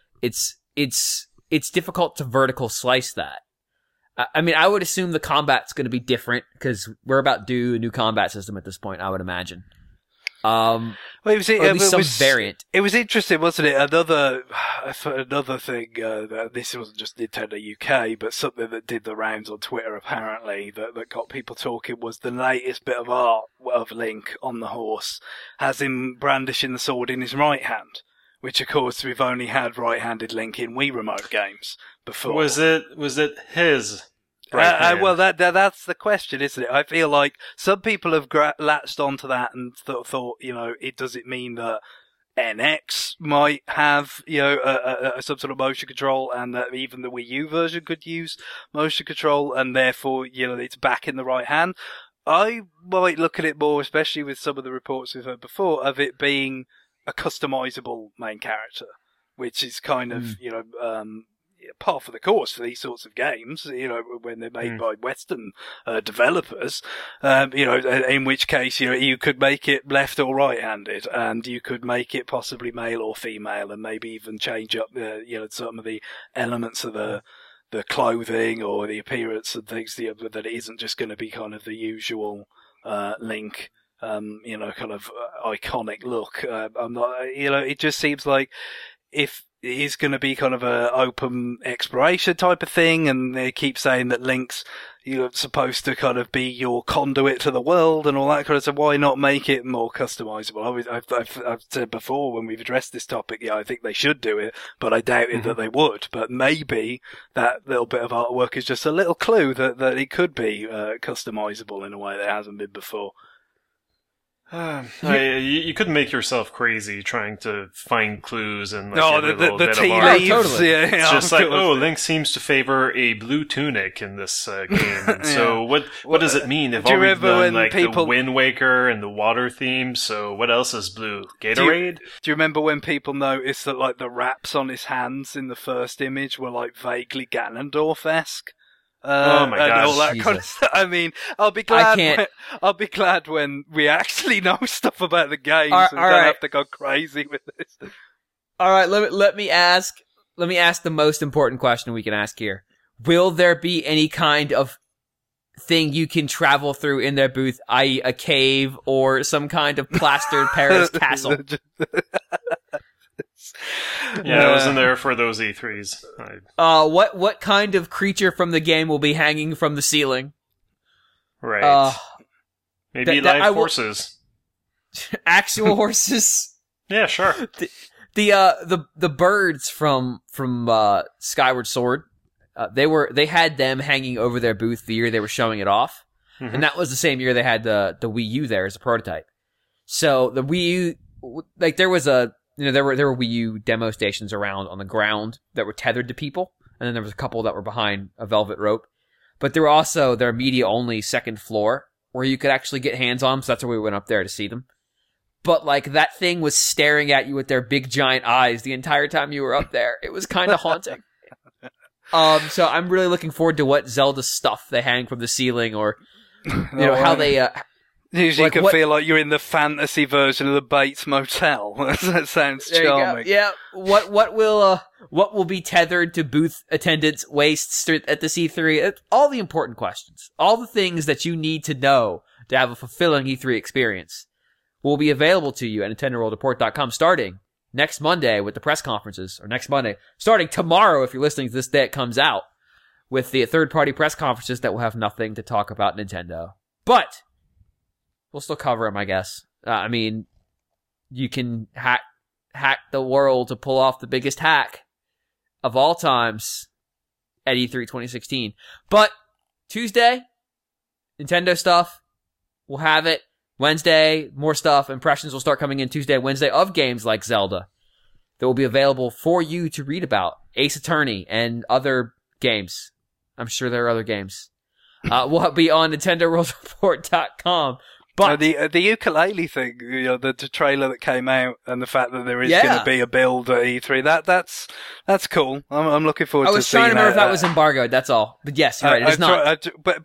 It's difficult to vertical slice that. I would assume the combat's going to be different, because we're about due a new combat system at this point, I would imagine. Or at least some variant. It was interesting, wasn't it? Another thing, this wasn't just Nintendo UK, but something that did the rounds on Twitter apparently, that got people talking, was the latest bit of art of Link on the horse has him brandishing the sword in his right hand. Which, of course, we've only had right-handed Link in Wii Remote games before. Was it his right hand? Well, that's the question, isn't it? I feel like some people have latched onto that and thought, does it mean that NX might have, some sort of motion control, and that even the Wii U version could use motion control, and therefore, it's back in the right hand? I might look at it more, especially with some of the reports we've heard before, of it being a customizable main character, which is kind of, par for the course for these sorts of games, when they're made by Western developers, in which case, you could make it left or right-handed, and you could make it possibly male or female, and maybe even change up some of the elements of the clothing or the appearance and things, that it isn't just going to be kind of the usual Link kind of iconic look. I'm not, it just seems like if it is going to be kind of a open exploration type of thing, and they keep saying that Link's, supposed to kind of be your conduit to the world and all that kind of stuff, why not make it more customizable? I've said before when we've addressed this topic, I think they should do it, but I doubted that they would. But maybe that little bit of artwork is just a little clue that it could be customizable in a way that hasn't been before. You could make yourself crazy trying to find clues and the tea leaves. Totally. Yeah, it's just like, Link seems to favor a blue tunic in this game. So what does it mean? If we've done the Wind Waker and the water theme, so what else is blue? Gatorade? Do you remember when people noticed that the wraps on his hands in the first image were vaguely Ganondorf-esque? Oh my gosh, all that kind of stuff. I'll be glad when we actually know stuff about the games and don't have to go crazy with this. All right, let me ask the most important question we can ask here. Will there be any kind of thing you can travel through in their booth, i.e. a cave or some kind of plastered Paris castle? Yeah, I wasn't there for those E3s. What kind of creature from the game will be hanging from the ceiling? Right. Maybe live horses. Actual horses? Yeah, sure. The birds from Skyward Sword, they had them hanging over their booth the year they were showing it off. Mm-hmm. And that was the same year they had the Wii U there as a prototype. So the Wii U, like there were Wii U demo stations around on the ground that were tethered to people, and then there was a couple that were behind a velvet rope. But there were also their media only second floor where you could actually get hands on them, so that's where we went up there to see them. But like that thing was staring at you with their big giant eyes the entire time you were up there. It was kind of haunting. So I'm really looking forward to what Zelda stuff they hang from the ceiling, or how they. Usually you can feel like you're in the fantasy version of the Bates Motel. That sounds charming. Yeah. What will be tethered to booth attendants' waists at the E3? All the important questions, all the things that you need to know to have a fulfilling E3 experience, will be available to you at NintendoWorldReport.com starting next Monday with the press conferences, or next Monday, starting tomorrow if you're listening to this day it comes out, with the third-party press conferences that will have nothing to talk about Nintendo. But we'll still cover them, I guess. I mean, you can hack the world to pull off the biggest hack of all times at E3 2016. But Tuesday, Nintendo stuff, we'll have it. Wednesday, more stuff. Impressions will start coming in Tuesday, Wednesday of games like Zelda that will be available for you to read about. Ace Attorney and other games. I'm sure there are other games. We'll be on NintendoWorldReport.com. But the ukulele thing, the trailer that came out, and the fact that there is going to be a build at E3, that's cool. I'm looking forward to seeing that. I was trying to remember if that was embargoed. That's all. But yes, you're right. It's not. But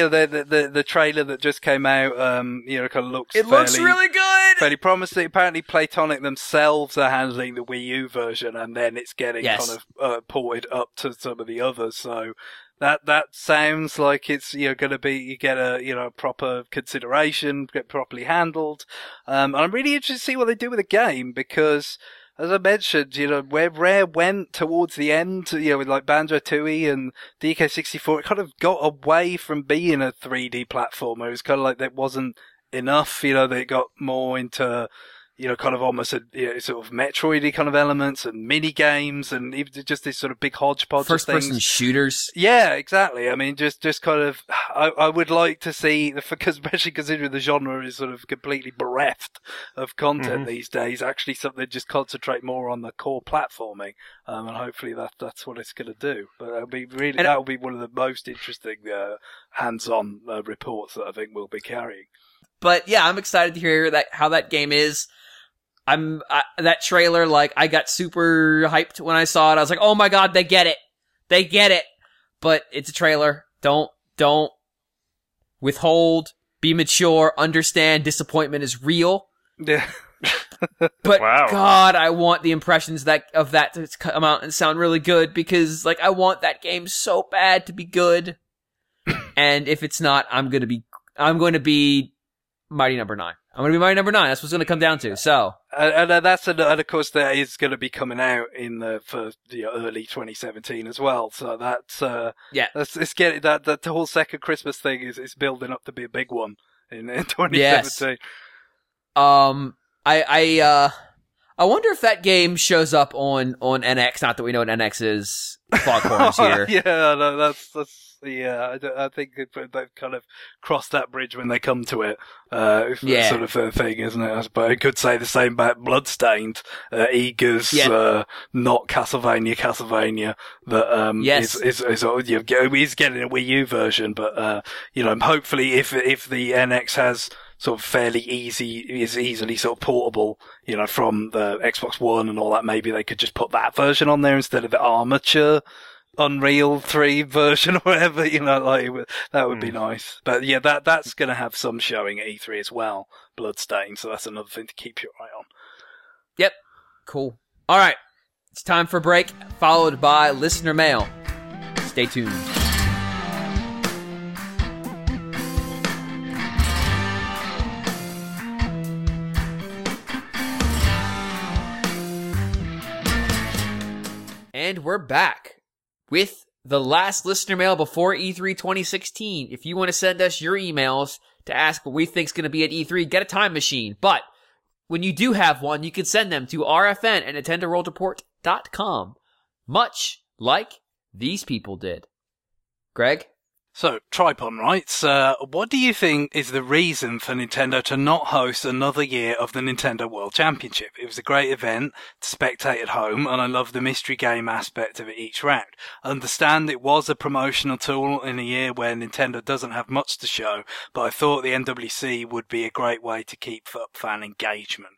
the trailer that just came out, kind of looks. It looks really good. Fairly promising. Apparently, Playtonic themselves are handling the Wii U version, and then it's getting kind of ported up to some of the others. So. That sounds like it's going to be, you get a proper consideration, get properly handled. And I'm really interested to see what they do with the game, because as I mentioned, where Rare went towards the end, with like Banjo-Tooie and DK64, it kind of got away from being a 3D platformer. It was kind of like that wasn't enough, they got more into kind of almost a sort of Metroid-y kind of elements and mini games and even just this sort of big hodgepodge of things. First-person shooters. Yeah, exactly. I mean, just kind of, I would like to see, especially considering the genre is sort of completely bereft of content these days, actually something just concentrate more on the core platforming, and hopefully that's what it's going to do. But that will be one of the most interesting hands-on reports that I think we'll be carrying. But yeah, I'm excited to hear how that game is. That trailer, like, I got super hyped when I saw it. I was like, oh my god, they get it. But it's a trailer. Don't withhold, be mature, understand disappointment is real. Yeah. But wow. God, I want the impressions of that to come out and sound really good, because like I want that game so bad to be good. And if it's not, I'm going to be Mighty Number 9. I'm going to be Mighty Number 9. That's what's going to come down to. So, and of course that is going to be coming out in the early 2017 as well. So that's let's get that the whole second Christmas thing is building up to be a big one in 2017. Yes. I wonder if that game shows up on NX. Not that we know what NX is. Foghorns here. I think they've kind of crossed that bridge when they come to it. Sort of a thing, isn't it? But I could say the same about Bloodstained, Eager's, not Castlevania, that, he's getting a Wii U version, but, hopefully if the NX has sort of fairly easily sort of portable, from the Xbox One and all that, maybe they could just put that version on there instead of the Armature Unreal 3 version or whatever, that would be nice. But yeah, that's going to have some showing at E3 as well, Bloodstained, so that's another thing to keep your eye on. Yep. Cool. All right. It's time for a break, followed by listener mail. Stay tuned. And we're back with the last listener mail before E3 2016. If you want to send us your emails to ask what we think is going to be at E3, get a time machine. But when you do have one, you can send them to rfn@nintendoworldreport.com, much like these people did. Greg? So, Tripon writes, what do you think is the reason for Nintendo to not host another year of the Nintendo World Championship? It was a great event to spectate at home, and I love the mystery game aspect of it each round. I understand it was a promotional tool in a year where Nintendo doesn't have much to show, but I thought the NWC would be a great way to keep up fan engagement.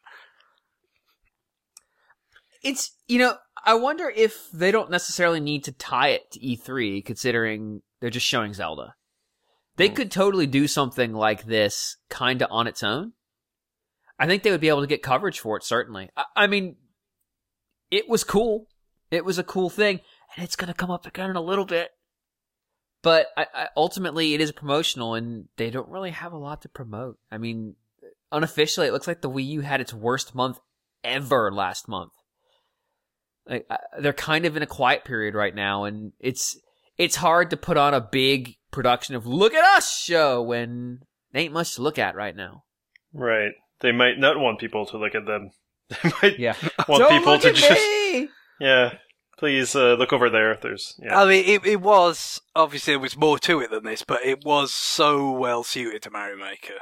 It's, I wonder if they don't necessarily need to tie it to E3, considering they're just showing Zelda. They could totally do something like this kind of on its own. I think they would be able to get coverage for it, certainly. I mean, it was cool. It was a cool thing, and it's going to come up again in a little bit. But ultimately, it is promotional, and they don't really have a lot to promote. I mean, unofficially, it looks like the Wii U had its worst month ever last month. Like, they're kind of in a quiet period right now, and it's hard to put on a big production of "Look at Us" show when there ain't much to look at right now. Right. They might not want people to look at them. They might want Don't people look to at just me! Yeah. Please look over there. There's I mean, it was obviously there was more to it than this, but it was so well suited to Mario Maker.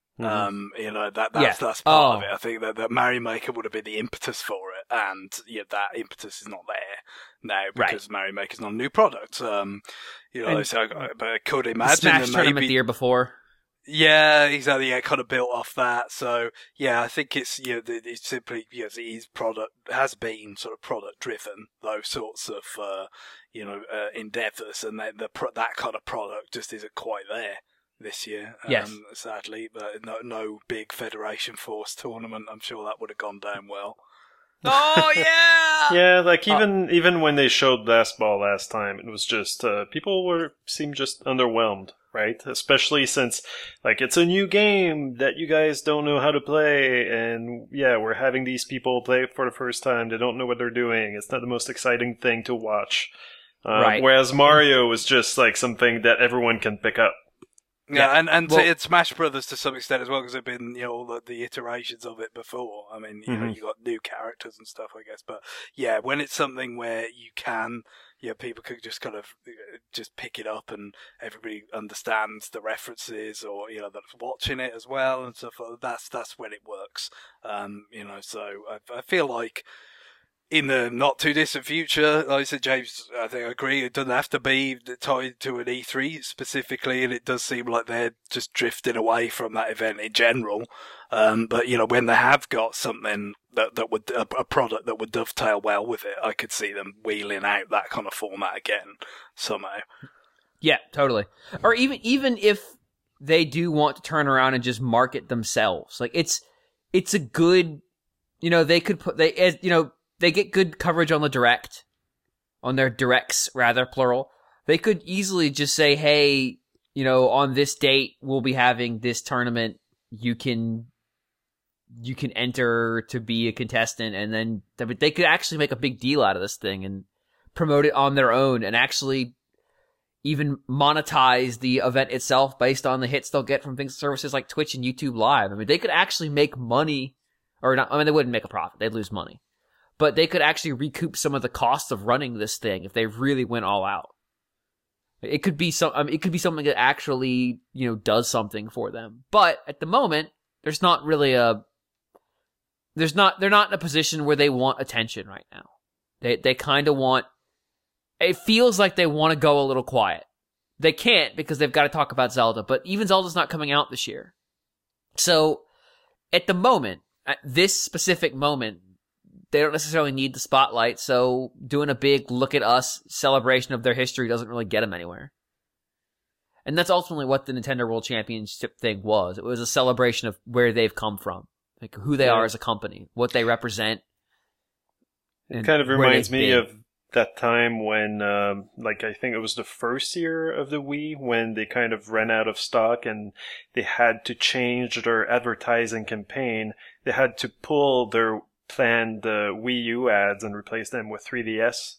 That's part of it. I think that Mario Maker would have been the impetus for it, and that impetus is not there now because Mario Maker's not a new product. So but I could imagine Smash tournament the year before. Yeah, exactly. Yeah, kind of built off that. So yeah, I think it's it's simply it is product has been sort of product driven. Those sorts of endeavors, and that kind of product just isn't quite there this year, sadly, but no big Federation Force tournament. I'm sure that would have gone down well. Oh yeah, yeah. Like even when they showed Last Ball last time, it was just people seemed just underwhelmed, right? Especially since it's a new game that you guys don't know how to play, and we're having these people play it for the first time. They don't know what they're doing. It's not the most exciting thing to watch. Whereas Mario was just something that everyone can pick up. Yeah, and it's Smash Brothers to some extent as well, because there've been all the iterations of it before. I mean, you got new characters and stuff, I guess. But yeah, when it's something where you can, people could just kind of just pick it up, and everybody understands the references, or that's watching it as well and stuff. That's when it works. So I feel like, in the not too distant future, like I said, James, I think I agree, it doesn't have to be tied to an E3 specifically, and it does seem like they're just drifting away from that event in general. But when they have got something that would a product that would dovetail well with it, I could see them wheeling out that kind of format again somehow. Yeah, totally. Or even if they do want to turn around and just market themselves, it's a good, they could put they get good coverage on the Direct, on their Directs, rather, plural. They could easily just say, hey, on this date, we'll be having this tournament. You can enter to be a contestant, and then they could actually make a big deal out of this thing and promote it on their own, and actually even monetize the event itself based on the hits they'll get from services like Twitch and YouTube Live. I mean, they could actually make money, or not. I mean, they wouldn't make a profit. They'd lose money. But they could actually recoup some of the costs of running this thing if they really went all out. It could be something that actually, does something for them. But at the moment, they're not in a position where they want attention right now. They kind of want, it feels like they want to go a little quiet. They can't because they've got to talk about Zelda, but even Zelda's not coming out this year. So at the moment, at this specific moment, they don't necessarily need the spotlight, so doing a big look at us celebration of their history doesn't really get them anywhere. And that's ultimately what the Nintendo World Championship thing was. It was a celebration of where they've come from, who they are as a company, what they represent. It kind of reminds me of that time when, I think it was the first year of the Wii, when they kind of ran out of stock and they had to change their advertising campaign. They had to pull their planned Wii U ads and replace them with 3DS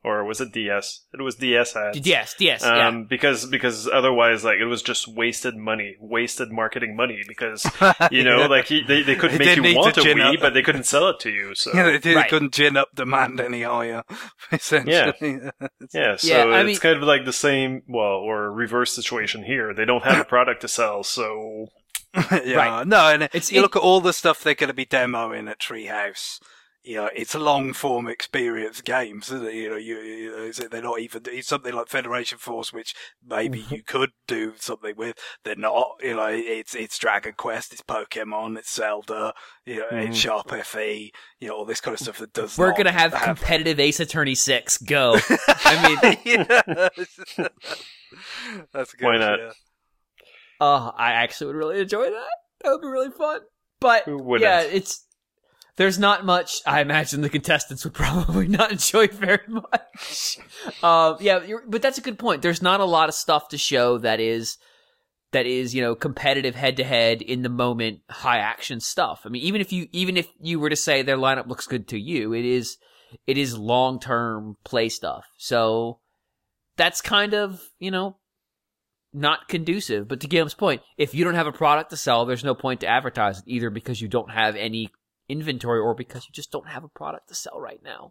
or was it DS? It was DS ads. DS, yeah. Because otherwise, like, it was just wasted marketing money. Because you know, like they couldn't make you want a Wii, but they couldn't sell it to you. So they couldn't gin up demand any higher. Essentially, yeah. So it's kind of like the same, or reverse situation here. They don't have a product to sell, so. No, and you look at all the stuff they're going to be demoing at Treehouse. You know, it's a long-form experience games, isn't it? You know, they're not even something like Federation Force, which maybe you could do something with. They're not. You know, it's Dragon Quest, it's Pokemon, it's Zelda. You know, it's Sharp FE. You know, all this kind of stuff that does. We're gonna have competitive Ace Attorney 6. Go. I mean, that's good. Why not? Yeah. I actually would really enjoy that. That would be really fun. But there's not much. I imagine the contestants would probably not enjoy very much. But that's a good point. There's not a lot of stuff to show that is competitive head to head in the moment, high action stuff. I mean, even if you were to say their lineup looks good to you, it is long term play stuff. So that's kind of not conducive. But to Guillaume's point, if you don't have a product to sell, there's no point to advertise it, either because you don't have any inventory or because you just don't have a product to sell right now.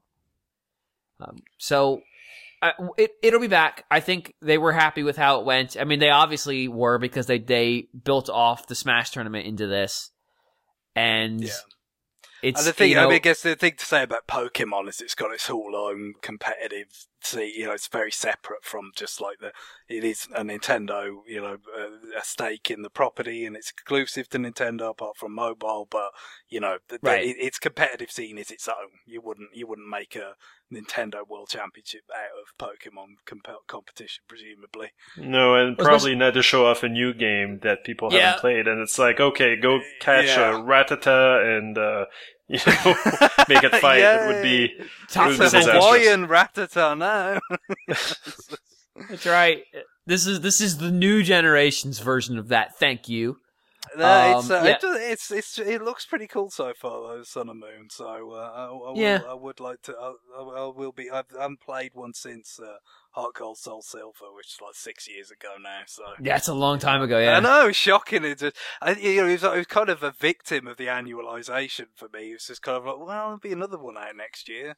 It'll be back. I think they were happy with how it went. I mean, they obviously were, because they built off the Smash tournament into this. And it's, and the thing, I guess the thing to say about Pokemon is it's got its whole own competitive. It's very separate from just like it is a Nintendo, a stake in the property, and it's exclusive to Nintendo apart from mobile. But its competitive scene is its own. You wouldn't make a Nintendo World Championship out of Pokemon competition, presumably. No, and probably not to show off a new game that people haven't played. And it's like, okay, go catch a Rattata and. Make it fight. It would be Hawaiian Rattata now. That's right. This is the new generation's version of that. Thank you. No, it looks pretty cool so far, though, Sun and Moon. So I would like to. I will be. I haven't played one since Heart Gold Soul Silver, which is like 6 years ago now. So it's a long time ago. Yeah, I know. Shocking. It was kind of a victim of the annualization for me. It was just kind of like, well, there'll be another one out next year.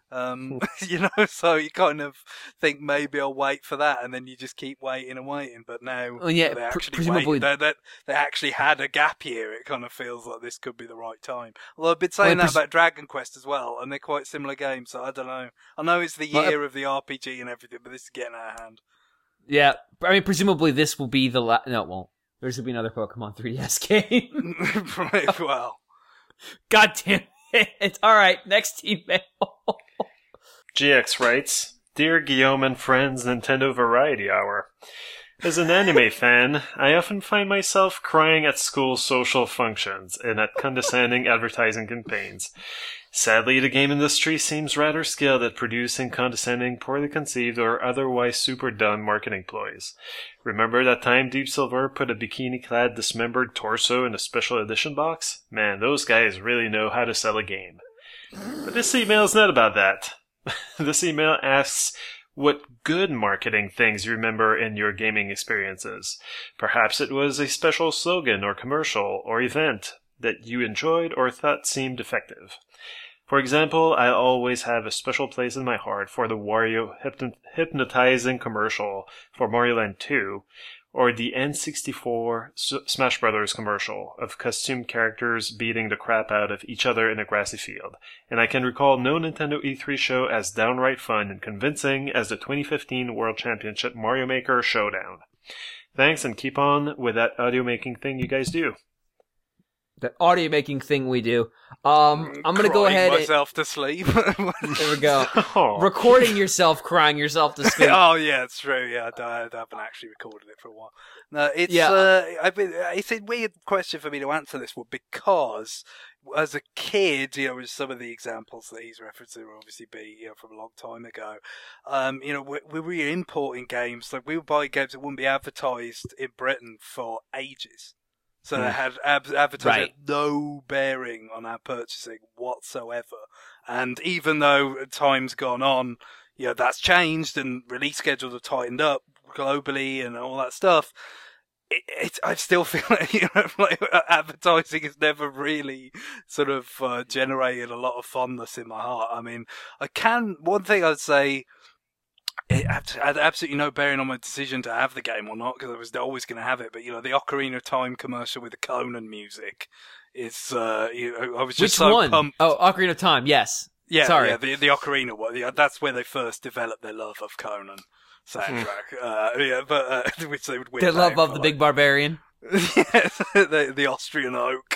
So you kind of think maybe I'll wait for that, and then you just keep waiting and waiting. But now they actually they actually had a gap year. It kind of feels like this could be the right time. Although I've been saying that about Dragon Quest as well, and they're quite similar games. So I don't know. I know it's the year of the RPG and everything, but this is getting out of hand. Yeah, I mean, presumably this will be the no, it won't. There's gonna be another Pokemon 3DS game. Right, well, God damn it! It's all right. Next email. GX writes, Dear Guillaume and friends, Nintendo Variety Hour. As an anime fan, I often find myself crying at school social functions and at condescending advertising campaigns. Sadly, the game industry seems rather skilled at producing condescending, poorly conceived, or otherwise super dumb marketing ploys. Remember that time Deep Silver put a bikini-clad dismembered torso in a special edition box? Man, those guys really know how to sell a game. But this email is not about that. This email asks what good marketing things you remember in your gaming experiences. Perhaps it was a special slogan or commercial or event that you enjoyed or thought seemed effective. For example, I always have a special place in my heart for the Wario hypnotizing commercial for Mario Land 2, or the N64 Smash Bros. Commercial of costumed characters beating the crap out of each other in a grassy field. And I can recall no Nintendo E3 show as downright fun and convincing as the 2015 World Championship Mario Maker Showdown. Thanks, and keep on with that audio making thing you guys do. That audio making thing we do. I'm going to go ahead myself to sleep. There we go. Recording yourself crying yourself to sleep. Oh yeah, it's true. Yeah, I haven't actually recorded it for a while. No, it's it's a weird question for me to answer this one, because as a kid, with some of the examples that he's referencing will obviously be from a long time ago. We were importing games. Like, we were buying games that wouldn't be advertised in Britain for ages. So they had advertising had no bearing on our purchasing whatsoever. And even though time's gone on, that's changed and release schedules have tightened up globally and all that stuff. I still feel like advertising has never really sort of generated a lot of fondness in my heart. I mean, one thing I'd say, it had absolutely no bearing on my decision to have the game or not, because I was always going to have it. But the Ocarina of Time commercial with the Conan music is, I was just Which so one? pumped. Oh, Ocarina of Time. Yes. Yeah, Sorry. yeah, the Ocarina one. Yeah, that's where they first developed their love of Conan soundtrack. Which they would win. Their love of the big barbarian. Yes, the Austrian oak.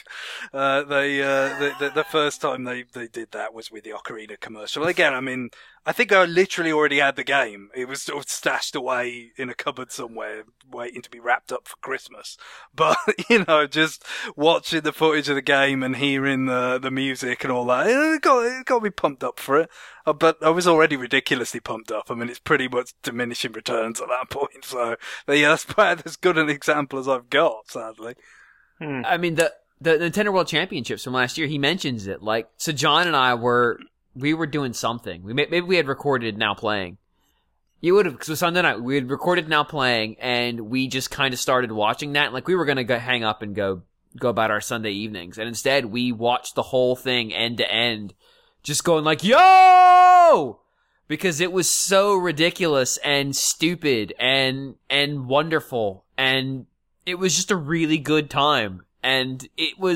The first time they did that was with the Ocarina commercial. Again, I mean, I think I literally already had the game. It was sort of stashed away in a cupboard somewhere, waiting to be wrapped up for Christmas. But just watching the footage of the game and hearing the music and all that, it got me pumped up for it. But I was already ridiculously pumped up. I mean, it's pretty much diminishing returns at that point. So, that's about as good an example as I've got, sadly. I mean, the Nintendo World Championships from last year, he mentions it. So John and I we were doing something. Maybe we had recorded Now Playing. You would have, because it was Sunday night. We had recorded Now Playing, and we just kind of started watching that. We were going to hang up and go about our Sunday evenings. And instead, we watched the whole thing end to end, just going yo! Because it was so ridiculous and stupid and wonderful. And it was just a really good time. And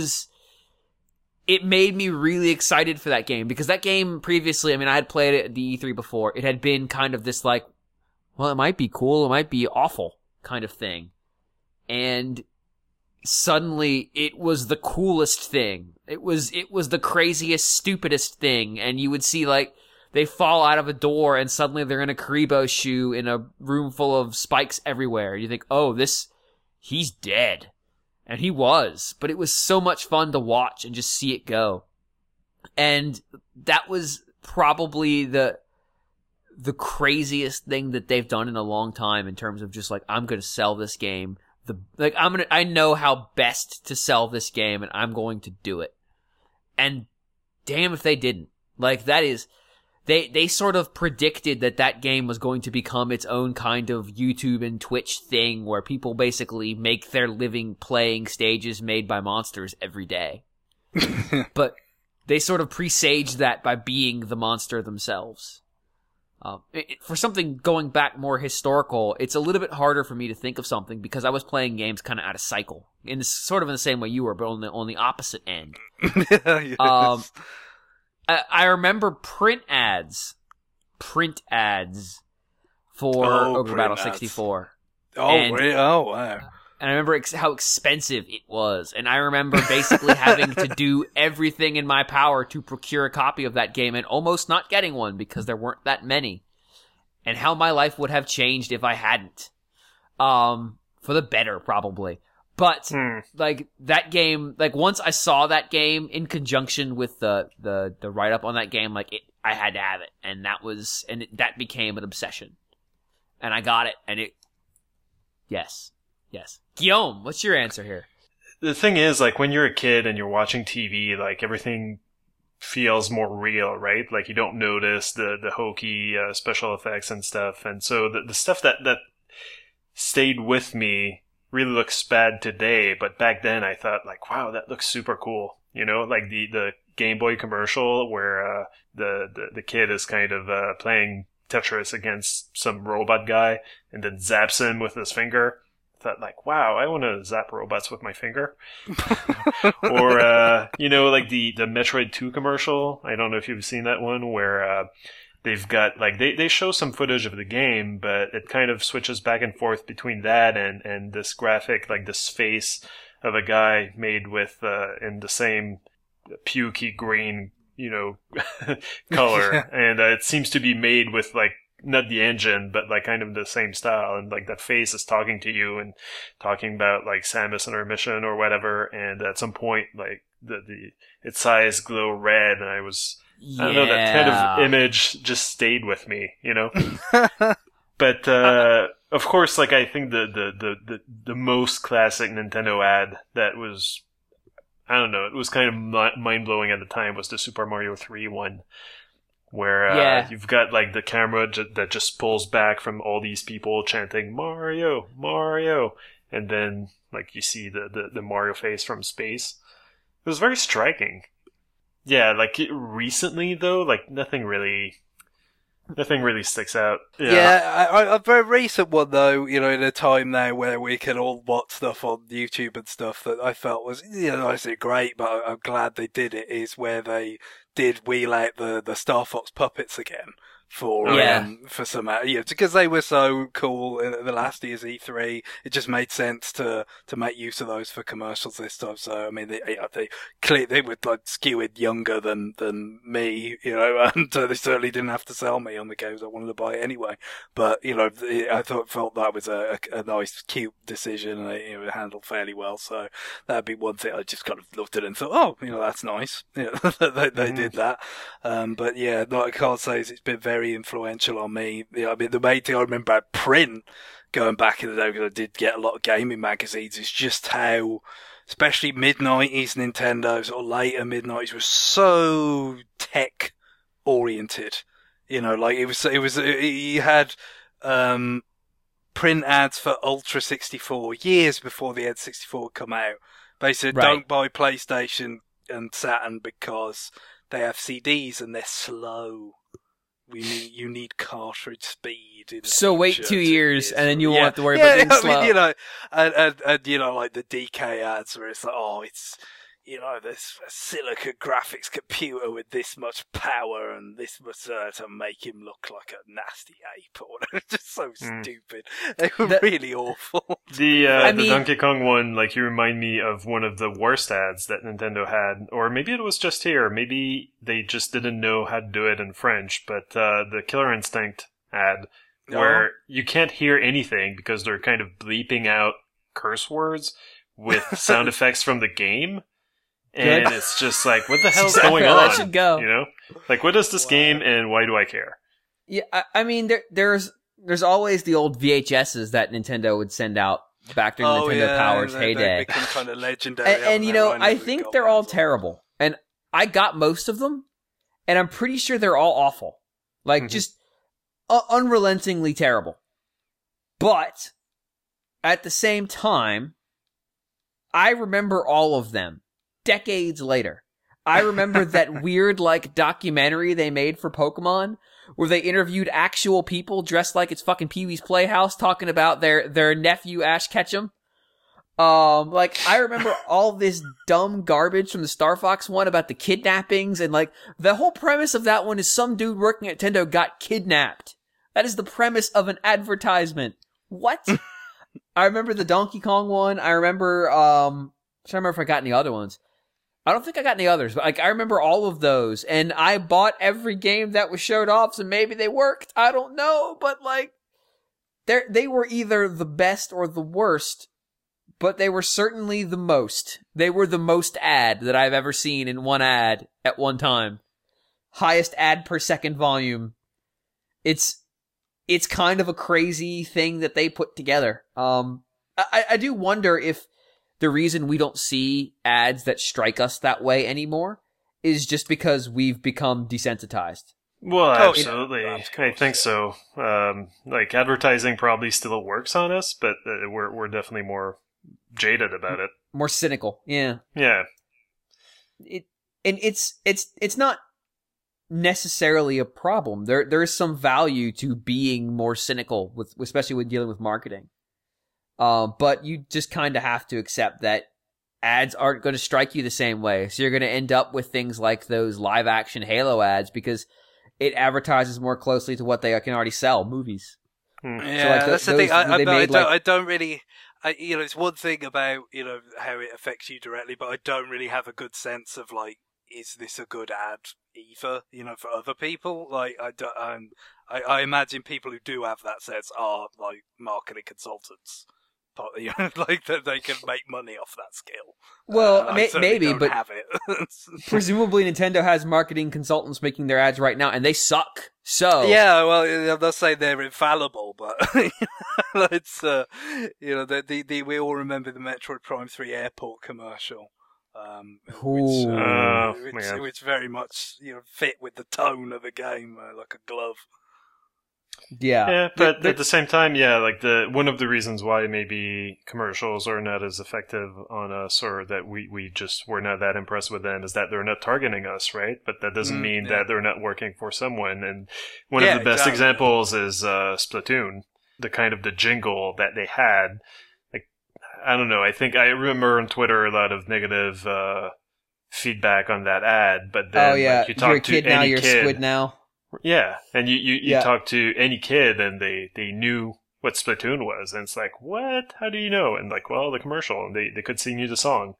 it made me really excited for that game, because that game previously, I mean, I had played it at the E3 before. It had been kind of this it might be cool, it might be awful kind of thing. And suddenly it was the coolest thing. It was the craziest, stupidest thing. And you would see they fall out of a door and suddenly they're in a Karibo shoe in a room full of spikes everywhere. You think, oh, he's dead. And he was, but it was so much fun to watch and just see it go. And that was probably the craziest thing that they've done in a long time in terms of just I'm going to sell this game. I know how best to sell this game and I'm going to do it. And damn if they didn't. They sort of predicted that game was going to become its own kind of YouTube and Twitch thing where people basically make their living playing stages made by monsters every day. But they sort of presaged that by being the monster themselves. For something going back more historical, it's a little bit harder for me to think of something because I was playing games kind of out of cycle. Sort of in the same way you were, but on the opposite end. Yes. I remember print ads for Ogre Battle 64. Really? Oh, wow. And I remember how expensive it was. And I remember basically having to do everything in my power to procure a copy of that game and almost not getting one because there weren't that many. And how my life would have changed if I hadn't. For the better, probably. But, that game, once I saw that game in conjunction with the write-up on that game, I had to have it. And that became an obsession. And I got it, and yes. Guillaume, what's your answer here? The thing is, when you're a kid and you're watching TV, everything feels more real, right? You don't notice the hokey special effects and stuff. And so the stuff that stayed with me really looks bad today, but back then I thought wow, that looks super cool. The Game Boy commercial where the kid is kind of playing Tetris against some robot guy and then zaps him with his finger. I thought wow, I want to zap robots with my finger. Or the Metroid 2 commercial. I don't know if you've seen that one where they've got they show some footage of the game, but it kind of switches back and forth between that and this graphic, this face of a guy made with in the same pukey green color, and it seems to be made with not the engine, but kind of the same style, and that face is talking to you and talking about Samus and her mission or whatever, and at some point its eyes glow red, and I don't know, that kind of image just stayed with me, But of course, I think the most classic Nintendo ad that was, I don't know, it was kind of mind blowing at the time was the Super Mario 3 one, where you've got like the camera that just pulls back from all these people chanting Mario, Mario, and then like you see the Mario face from space. It was very striking. Yeah, like recently though, like nothing really sticks out. Yeah, a very recent one though, in a time now where we can all watch stuff on YouTube and stuff that I felt was, I say great, but I'm glad they did it, is where they did wheel out the Star Fox puppets again. For some, because they were so cool in the last year's E3, it just made sense to make use of those for commercials this time. So I mean, they were like skewed younger than me, and they certainly didn't have to sell me on the games I wanted to buy anyway. But I felt that was a nice, cute decision, and it was handled fairly well. So that'd be one thing I just kind of looked at it and thought, oh, that's nice. They did that. But yeah, I can't say it's been very influential on me. I mean, the main thing I remember about print going back in the day, because I did get a lot of gaming magazines, is just how, especially mid-90s Nintendo, sort of later mid-90s, was so tech oriented. Like it was you had print ads for Ultra 64 years before the N64 would come out. They said, don't buy PlayStation and Saturn because they have CDs and they're slow. You need cartridge speed. So wait 2 years, and then you won't have to worry about being slow. And like the DK ads where it's like, oh, it's this Silicon graphics computer with this much power and this much to make him look like a nasty ape or whatever. It's just so stupid. They were really awful. The Donkey Kong one, like, you remind me of one of the worst ads that Nintendo had, or maybe it was just here. Maybe they just didn't know how to do it in French. But the Killer Instinct ad, where you can't hear anything because they're kind of bleeping out curse words with sound effects from the game. And it's just like, what the hell's going on? That should go. Like, what is this game, and why do I care? Yeah, I mean, there's always the old VHSs that Nintendo would send out back during Nintendo Power's heyday. They become kind of legendary. And I think they're all terrible. And I got most of them, and I'm pretty sure they're all awful. Like, just unrelentingly terrible. But at the same time, I remember all of them. Decades later. I remember that weird, like, documentary they made for Pokemon where they interviewed actual people dressed like it's fucking Pee-wee's Playhouse talking about their nephew Ash Ketchum. Like, I remember all this dumb garbage from the Star Fox one about the kidnappings, and, like, the whole premise of that one is some dude working at Nintendo got kidnapped. That is the premise of an advertisement. What? I remember the Donkey Kong one. I remember, I'm trying to remember if I got any other ones. I don't think I got any others, but like I remember all of those, and I bought every game that was showed off, so maybe they worked. I don't know, but like they were either the best or the worst, but they were certainly the most. They were the most ad that I've ever seen in one ad at one time. Highest ad per second volume. It's kind of a crazy thing that they put together. I do wonder if the reason we don't see ads that strike us that way anymore is just because we've become desensitized. Well, absolutely. I think so. Like, advertising probably still works on us, but we're definitely more jaded about it. More cynical. Yeah. Yeah. It's not necessarily a problem. There is some value to being more cynical, especially when dealing with marketing. But you just kind of have to accept that ads aren't going to strike you the same way. So you're going to end up with things like those live action Halo ads because it advertises more closely to what they can already sell, movies. Yeah, so like that's the thing. I don't really, it's one thing about, how it affects you directly, but I don't really have a good sense of like, is this a good ad either, for other people? Like, I imagine people who do have that sense are like marketing consultants. Like that they can make money off that skill. Well, maybe, but have it. Presumably Nintendo has marketing consultants making their ads right now, and they suck. So yeah, well, I'm not saying they're infallible, but it's we all remember the Metroid Prime 3 airport commercial. which very much fit with the tone of the game like a glove. Yeah, but at the same time, like one of the reasons why maybe commercials are not as effective on us, or that we just were not that impressed with them, is that they're not targeting us, right? But that doesn't mean that they're not working for someone. And one of the best examples is Splatoon. The jingle that they had, like, I don't know. I think I remember on Twitter a lot of negative feedback on that ad. But then, you talk you're a kid now, you're a squid now. Yeah, and you talk to any kid, and they knew what Splatoon was, and it's like, what? How do you know? And like, well, the commercial, and they could sing you the song.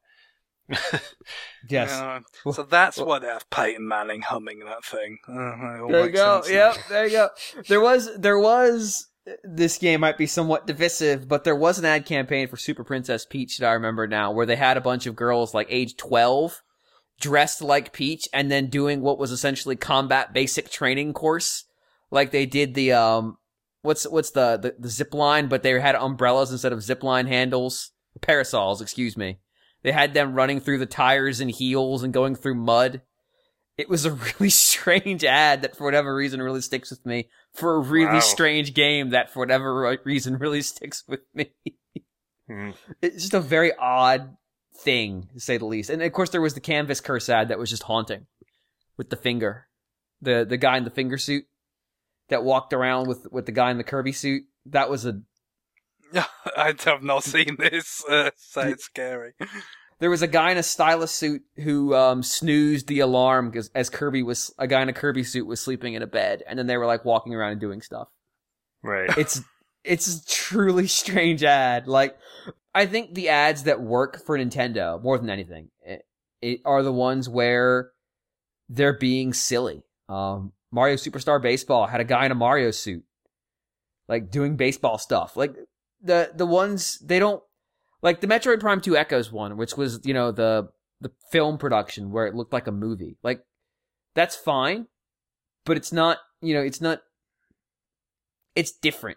Yes. So that's why they have Peyton Manning humming that thing. There you go. Yep, there you go. There was. This game might be somewhat divisive, but there was an ad campaign for Super Princess Peach that I remember now, where they had a bunch of girls like age 12 dressed like Peach and then doing what was essentially combat basic training course. Like they did the what's the zip line, but they had umbrellas instead of zip line handles. Parasols, excuse me. They had them running through the tires and heels and going through mud. It was a really strange ad that for whatever reason really sticks with me. For a really strange game that for whatever reason really sticks with me. It's just a very odd thing, to say the least. And of course there was the Canvas Curse ad that was just haunting. With the finger. The guy in the finger suit that walked around with the guy in the Kirby suit. That was a... I have not seen this. Sounds scary. There was a guy in a stylus suit who snoozed the alarm because as a guy in a Kirby suit was sleeping in a bed, and then they were like walking around and doing stuff. Right. It's a truly strange ad. Like, I think the ads that work for Nintendo more than anything are the ones where they're being silly. Mario Superstar Baseball had a guy in a Mario suit, like doing baseball stuff. Like the ones they don't. Like the Metroid Prime 2 Echoes one, which was, the film production where it looked like a movie. Like, that's fine, but it's not, it's different,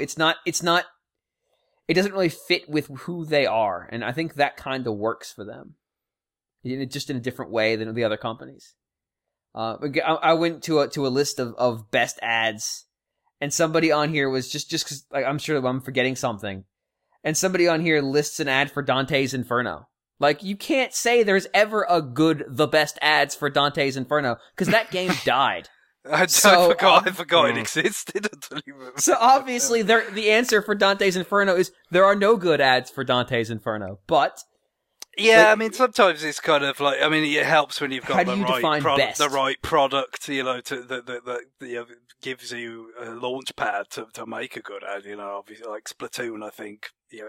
it doesn't really fit with who they are. And I think that kind of works for them. Just in a different way than the other companies. I went to a list of best ads, and somebody on here was just 'cause, like, I'm sure I'm forgetting something. And somebody on here lists an ad for Dante's Inferno. Like, you can't say there's ever the best ads for Dante's Inferno, because that game died. I forgot it existed. So obviously, the answer for Dante's Inferno is there are no good ads for Dante's Inferno. But yeah, I mean, sometimes it's kind of like, I mean, it helps when you've got the right product, that gives you a launch pad to make a good ad. Obviously, like Splatoon, I think.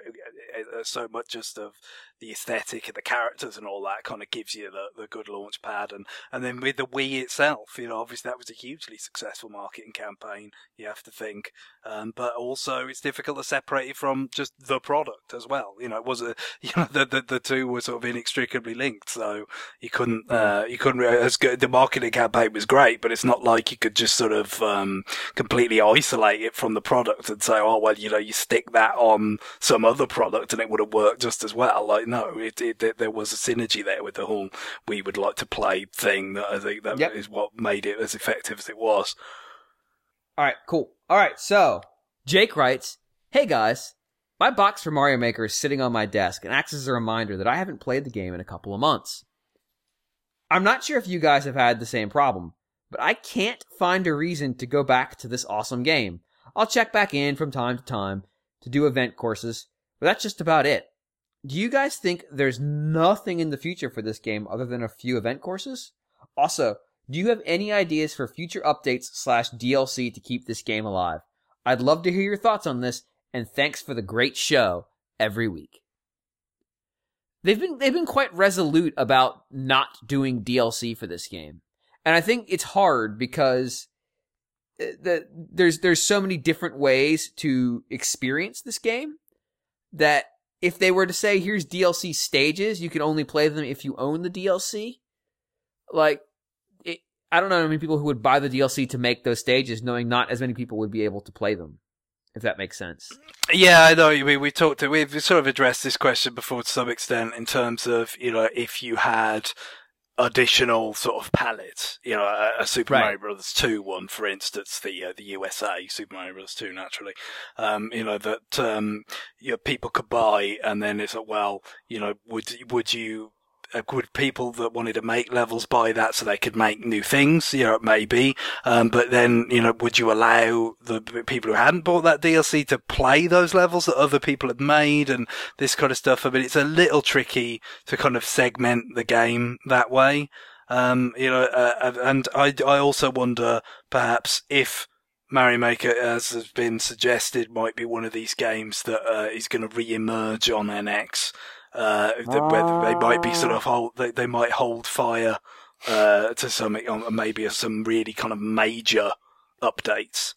So much just of the aesthetic and the characters and all that kind of gives you the good launch pad, and then with the Wii itself, obviously that was a hugely successful marketing campaign. You have to think, but also it's difficult to separate it from just the product as well. It was the two were sort of inextricably linked, so you couldn't as good. The marketing campaign was great, but it's not like you could just sort of completely isolate it from the product and say, oh well, you stick that on some other product and it would have worked just as well. Like, no, there was a synergy there with the whole "we would like to play" thing that I think that is what made it as effective as it was. All right, cool. All right, so Jake writes, "Hey guys, my box for Mario Maker is sitting on my desk and acts as a reminder that I haven't played the game in a couple of months. I'm not sure if you guys have had the same problem, but I can't find a reason to go back to this awesome game. I'll check back in from time to time to do event courses, but that's just about it. Do you guys think there's nothing in the future for this game other than a few event courses? Also, do you have any ideas for future updates / DLC to keep this game alive? I'd love to hear your thoughts on this, and thanks for the great show every week." They've been quite resolute about not doing DLC for this game. And I think it's hard because there's so many different ways to experience this game that if they were to say, here's DLC stages, you can only play them if you own the DLC. Like, I don't know how many people who would buy the DLC to make those stages, knowing not as many people would be able to play them. if that makes sense. Yeah, I know. We've sort of addressed this question before to some extent in terms of, if you had additional sort of palettes, a Super Mario Brothers 2 one, for instance, the USA Super Mario Brothers 2, naturally, that people could buy, and then it's like, well, would people that wanted to make levels buy that so they could make new things? Maybe. But then, would you allow the people who hadn't bought that DLC to play those levels that other people had made and this kind of stuff? I mean, it's a little tricky to kind of segment the game that way. And I also wonder perhaps if Mario Maker, as has been suggested, might be one of these games that is going to re-emerge on NX. They might be sort of they might hold fire to maybe some really kind of major updates.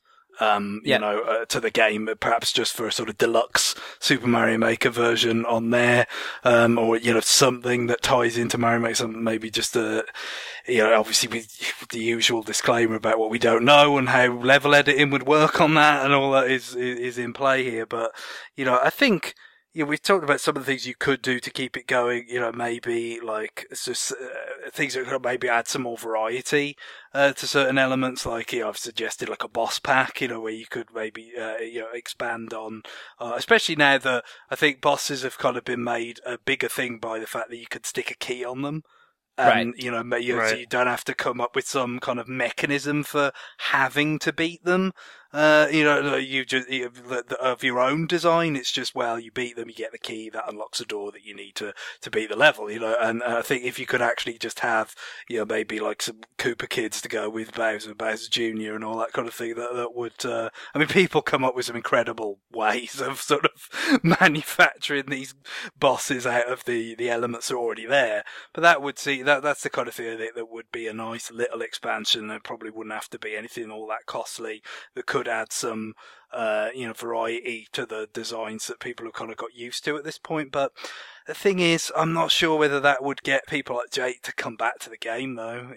To the game, perhaps just for a sort of deluxe Super Mario Maker version on there, or something that ties into Mario Maker. Something maybe just obviously with the usual disclaimer about what we don't know and how level editing would work on that and all that is in play here. But I think. We've talked about some of the things you could do to keep it going. Maybe like it's just things that could maybe add some more variety to certain elements. Like I've suggested like a boss pack, where you could maybe expand on, especially now that I think bosses have kind of been made a bigger thing by the fact that you could stick a key on them. And, so you don't have to come up with some kind of mechanism for having to beat them. You just, of your own design. It's just, well, you beat them, you get the key, that unlocks a door that you need to beat the level, and I think if you could actually just have, maybe like some Koopa Kids to go with Bowser Jr. and all that kind of thing, that would, people come up with some incredible ways of sort of manufacturing these bosses out of the elements that are already there. But that's the kind of thing that would be a nice little expansion. It probably wouldn't have to be anything all that costly. That could add some, variety to the designs that people have kind of got used to at this point. But the thing is, I'm not sure whether that would get people like Jake to come back to the game, though.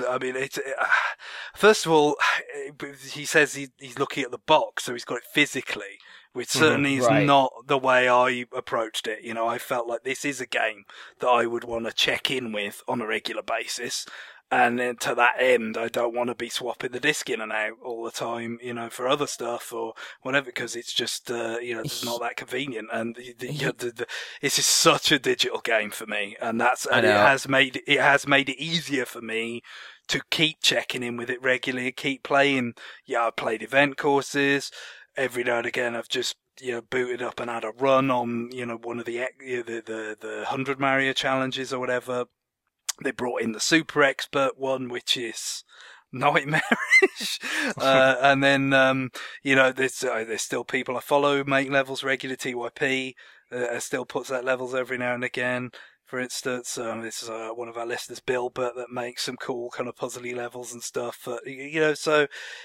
First of all, he says he's looking at the box, so he's got it physically, which certainly is not the way I approached it. I felt like this is a game that I would want to check in with on a regular basis. And then to that end, I don't want to be swapping the disc in and out all the time, for other stuff or whatever, because it's just, it's not that convenient. And this is such a digital game for me, and it has made it easier for me to keep checking in with it regularly, keep playing. Yeah, I've played event courses. Every now and again, I've just booted up and had a run on one of the 100 Mario challenges or whatever. They brought in the Super Expert one, which is nightmarish. And then, there's still people I follow who make levels regular. TYP still puts out levels every now and again. For instance, this is one of our listeners, Bill, but that makes some cool kind of puzzly levels and stuff. So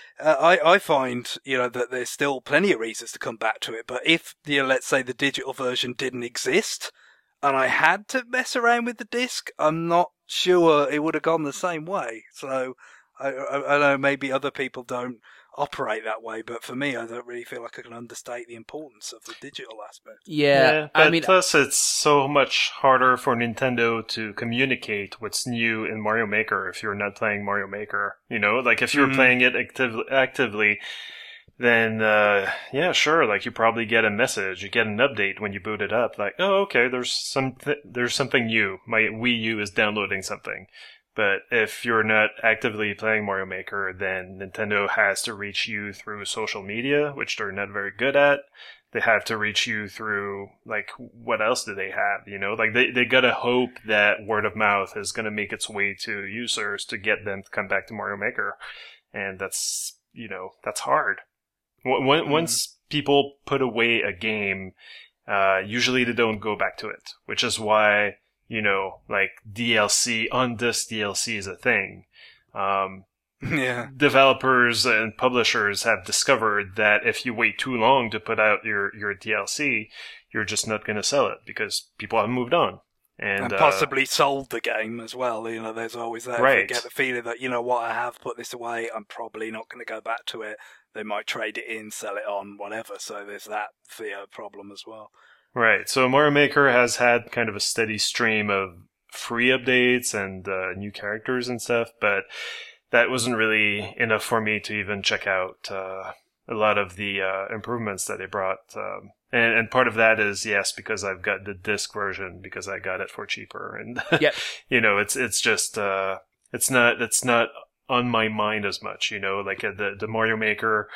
I find that there's still plenty of reasons to come back to it. But if let's say the digital version didn't exist, and I had to mess around with the disc, I'm not sure it would have gone the same way. So I know maybe other people don't operate that way, but for me, I don't really feel like I can understate the importance of the digital aspect. Yeah, plus it's so much harder for Nintendo to communicate what's new in Mario Maker if you're not playing Mario Maker. Like if you're playing it actively, then sure, like you probably get a message, you get an update when you boot it up, like, oh, okay, there's something new. My Wii U is downloading something. But if you're not actively playing Mario Maker, then Nintendo has to reach you through social media, which they're not very good at. They have to reach you through, like, what else do they have, Like, they gotta hope that word of mouth is gonna make its way to users to get them to come back to Mario Maker. And that's hard. Once people put away a game, usually they don't go back to it, which is why, like DLC, on this DLC is a thing. Developers and publishers have discovered that if you wait too long to put out your DLC, you're just not going to sell it because people have moved on. And possibly sold the game as well. There's always that. Right. You get the feeling that, I have put this away, I'm probably not going to go back to it. they might trade it in, sell it on, whatever. So there's that problem as well. Right. So Mario Maker has had kind of a steady stream of free updates and new characters and stuff, but that wasn't really enough for me to even check out a lot of the improvements that they brought. And part of that is, yes, because I've got the disc version because I got it for cheaper. And, yep. It's just, it's not on my mind as much, like the Mario Maker,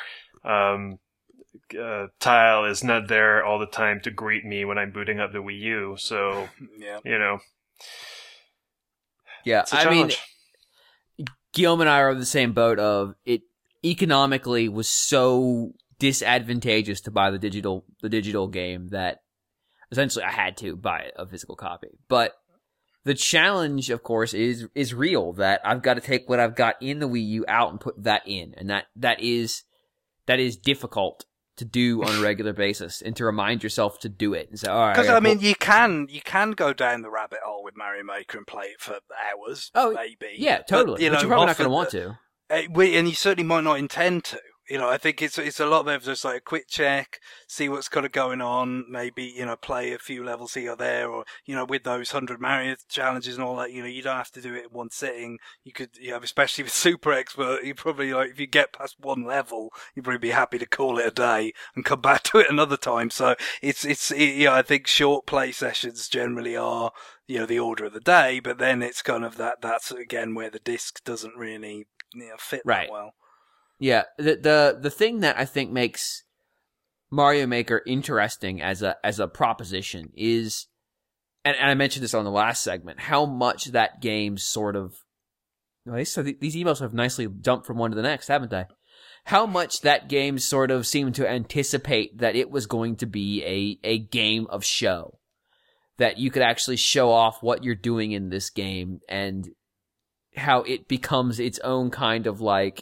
tile is not there all the time to greet me when I'm booting up the Wii U. So, yeah. Yeah. I mean, Guillaume and I are on the same boat of it economically was so disadvantageous to buy the digital game that essentially I had to buy a physical copy. But the challenge, of course, is real, that I've got to take what I've got in the Wii U out and put that in. And that is difficult to do on a regular basis, and to remind yourself to do it. And so, all right. Because I mean, you can go down the rabbit hole with Mario Maker and play it for hours. Oh, maybe. Yeah, totally. But, you're probably not going to want to. And you certainly might not intend to. I think it's a lot of just like a quick check, see what's kind of going on, maybe, play a few levels here or there, or, with those 100 Mario challenges and all that, you don't have to do it in one sitting. You could, especially with Super Expert, you probably, if you get past one level, you'd probably be happy to call it a day and come back to it another time. So I think short play sessions generally are, the order of the day, but then it's kind of that's again where the disc doesn't really, fit right. that well. Yeah, the thing that I think makes Mario Maker interesting as a proposition is, and I mentioned this on the last segment, how much that game sort of, so these emails have nicely jumped from one to the next, haven't they? How much that game sort of seemed to anticipate that it was going to be a game of show, that you could actually show off what you're doing in this game, and how it becomes its own kind of like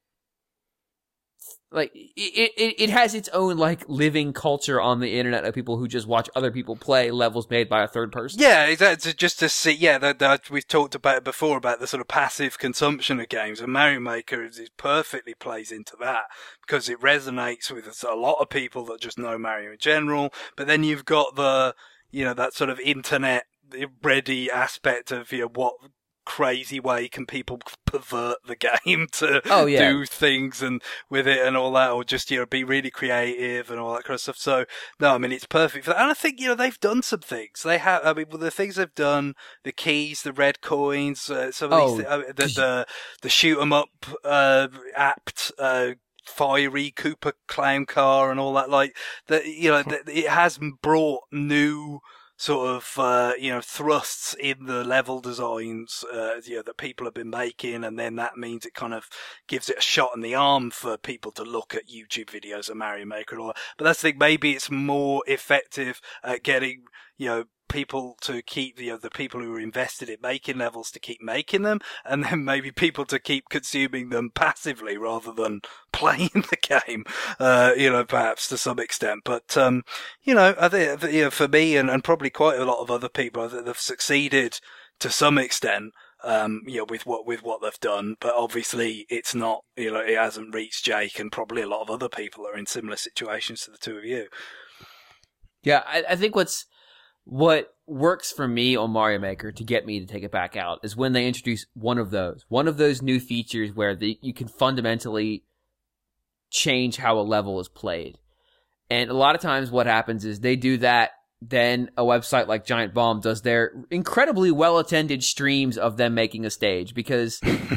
it has its own like living culture on the internet of people who just watch other people play levels made by a third person. Yeah, exactly. Just to see, that we've talked about it before about the sort of passive consumption of games, and Mario Maker it perfectly plays into that because it resonates with a lot of people that just know Mario in general. But then you've got the, that sort of internet ready aspect of what crazy way can people pervert the game to do things and with it and all that, or just be really creative and all that kind of stuff. So no, I mean it's perfect for that. And I think they've done some things. They have. I mean, the things they've done, the keys, the red coins, some of these, the shoot 'em up, apt. Fiery Koopa clown car and all that, like that. It has brought new sort of, thrusts in the level designs, that people have been making, and then that means it kind of gives it a shot in the arm for people to look at YouTube videos of Mario Maker and all that. But that's the thing, maybe it's more effective at getting, people to keep, the people who are invested in making levels to keep making them, and then maybe people to keep consuming them passively rather than playing the game, perhaps to some extent. But, I think, for me and probably quite a lot of other people, I think they've succeeded to some extent, with what they've done. But obviously it's not, it hasn't reached Jake and probably a lot of other people are in similar situations to the two of you. Yeah, I think what works for me on Mario Maker to get me to take it back out is when they introduce one of those new features where you can fundamentally change how a level is played. And a lot of times what happens is they do that, then a website like Giant Bomb does their incredibly well-attended streams of them making a stage because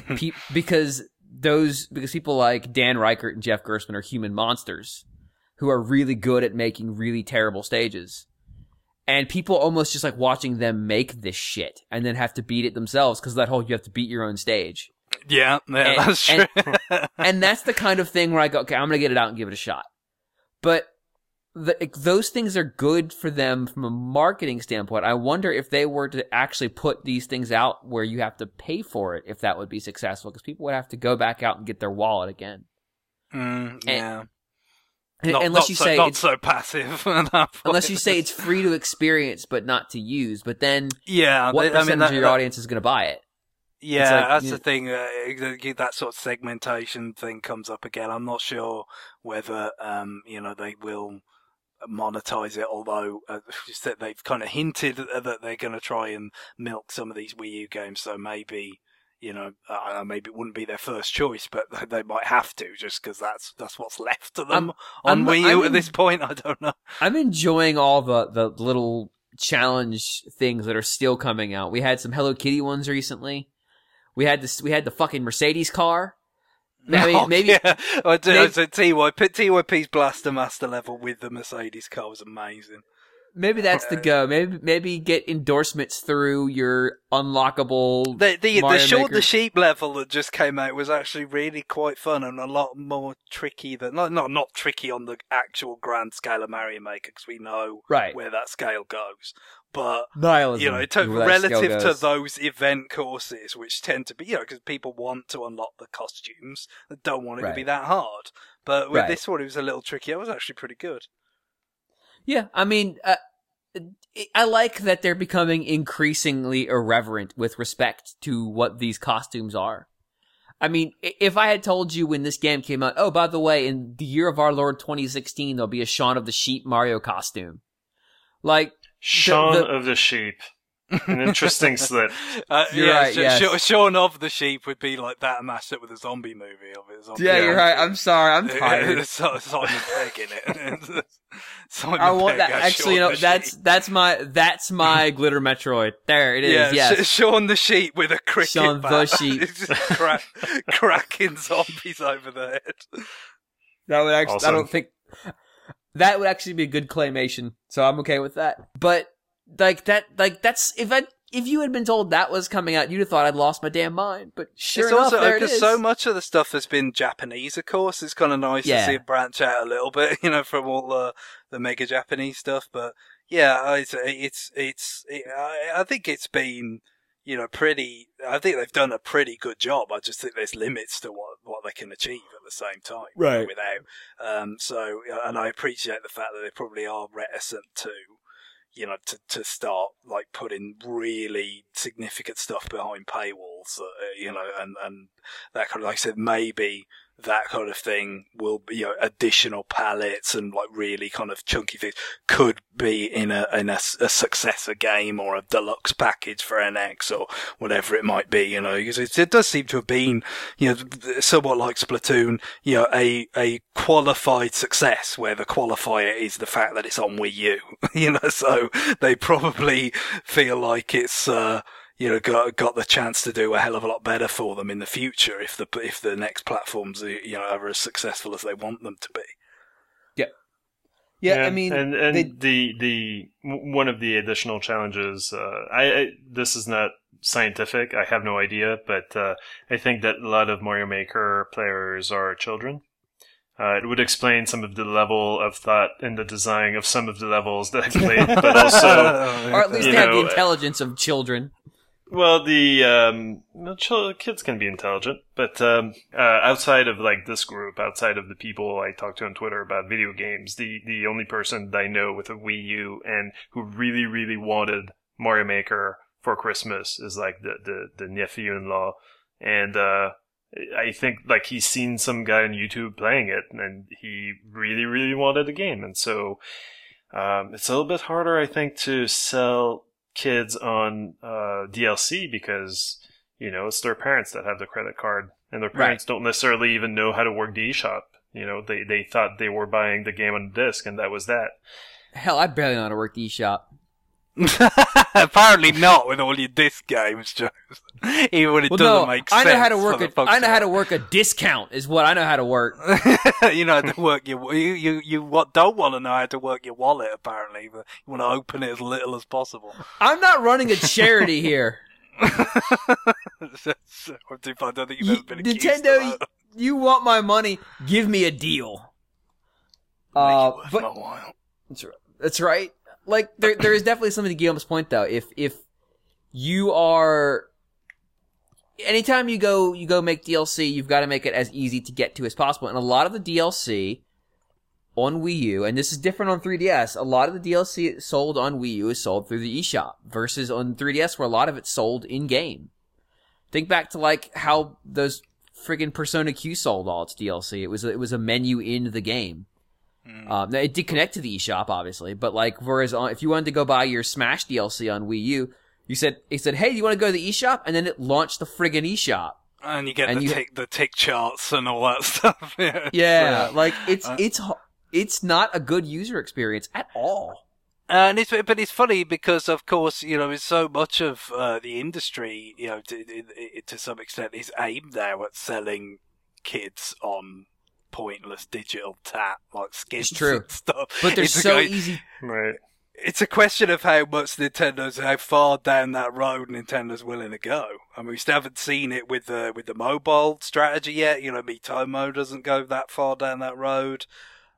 people like Dan Reichert and Jeff Gerstmann are human monsters who are really good at making really terrible stages. And people almost just like watching them make this shit and then have to beat it themselves because that whole you have to beat your own stage. Yeah, that's true. And that's the kind of thing where I go, okay, I'm going to get it out and give it a shot. But those things are good for them from a marketing standpoint. I wonder if they were to actually put these things out where you have to pay for it, if that would be successful, because people would have to go back out and get their wallet again. Yeah. Unless you say not so passive. Unless you say it's free to experience but not to use, but then what percentage of your audience is going to buy it? Yeah, like, that's the thing. That sort of segmentation thing comes up again. I'm not sure whether they will monetize it, although they've kind of hinted that they're going to try and milk some of these Wii U games. So maybe maybe it wouldn't be their first choice, but they might have to, just because that's what's left of them on Wii U at this point. I don't know. I'm enjoying all the little challenge things that are still coming out. We had some Hello Kitty ones recently. We had the fucking Mercedes car. I mean, maybe. Yeah. So TYP's Blaster Master level with the Mercedes car was amazing. Maybe that's the go. Maybe get endorsements through your unlockable. The Shaun the Sheep level that just came out was actually really quite fun and a lot more tricky than not tricky on the actual grand scale of Mario Maker, because we know where that scale goes. But nihilism, relative to those event courses, which tend to be, because people want to unlock the costumes, they don't want it to be that hard. But with this one, it was a little tricky. It was actually pretty good. Yeah, I mean, I like that they're becoming increasingly irreverent with respect to what these costumes are. I mean, if I had told you when this game came out, oh, by the way, in the year of our Lord 2016, there'll be a Shaun of the Sheep Mario costume. Like, Shaun of the Sheep. An interesting slip. You're right, yes. Shaun of the Sheep would be like that mashed up with a zombie movie of it. You're right. I'm sorry. I'm tired. Simon Pegg in it. I want that. Actually, that's my Glitter Metroid. There it is. Yeah, yes. Shaun the Sheep with a cricket Shaun bat. the Sheep. It's just cracking zombies over the head. That would actually. Awesome. I don't think that would actually be a good claymation. So I'm okay with that. But that's if you had been told that was coming out, you'd have thought I'd lost my damn mind. But sure enough, there it is. So much of the stuff has been Japanese, of course. It's kind of nice to see it branch out a little bit, from all the mega Japanese stuff. But yeah, I think it's been, pretty. I think they've done a pretty good job. I just think there's limits to what they can achieve at the same time, right? Without, and I appreciate the fact that they probably are reticent to. To start like putting really significant stuff behind paywalls, and that kind of, like I said, maybe that kind of thing will be, additional palettes and like really kind of chunky things could be in a successor game or a deluxe package for NX or whatever it might be, because it does seem to have been, somewhat like Splatoon, a qualified success where the qualifier is the fact that it's on Wii U, so they probably feel like it's, got the chance to do a hell of a lot better for them in the future if the next platforms are as successful as they want them to be. Yeah. I mean, and the one of the additional challenges. This is not scientific. I have no idea, but I think that a lot of Mario Maker players are children. It would explain some of the level of thought in the design of some of the levels that I played, but also, or at least they have the intelligence of children. Well, kids can be intelligent, but outside of like this group, outside of the people I talk to on Twitter about video games, the only person that I know with a Wii U and who really, really wanted Mario Maker for Christmas is like the nephew-in-law, and I think like he's seen some guy on YouTube playing it, and he really, really wanted the game, and so it's a little bit harder, I think, to sell kids on DLC because it's their parents that have the credit card, and their parents don't necessarily even know how to work the eShop. They thought they were buying the game on a disc, and that was that. Hell, I barely know how to work the eShop. Apparently not with all your disc games, Joe. Even when it doesn't make sense. I know how to work I know how to work a discount is what I know how to work. You know how to work you don't want to know how to work your wallet, apparently, but you want to open it as little as possible. I'm not running a charity here. I don't think you've ever been accused Nintendo, of that. You want my money, give me a deal. Make it worth my while. That's right. Like, there is definitely something to Guillaume's point, though. If you are, anytime you go make DLC, you've got to make it as easy to get to as possible. And a lot of the DLC on Wii U, and this is different on 3DS, a lot of the DLC sold on Wii U is sold through the eShop versus on 3DS where a lot of it's sold in-game. Think back to like how those friggin' Persona Q sold all its DLC. It was a menu in the game. Now it did connect to the eShop, obviously, but like whereas if you wanted to go buy your Smash DLC on Wii U, it said, hey, do you want to go to the eShop? And then it launched the friggin' eShop. And you get the tick charts and all that stuff. Yeah, like it's not a good user experience at all. But it's funny because, of course, so much of the industry, to some extent, is aimed now at selling kids on pointless digital tat like skins and stuff. But they're so easy. Right. It's a question of how far down that road Nintendo's willing to go. I mean, we still haven't seen it with the mobile strategy yet. Miitomo doesn't go that far down that road.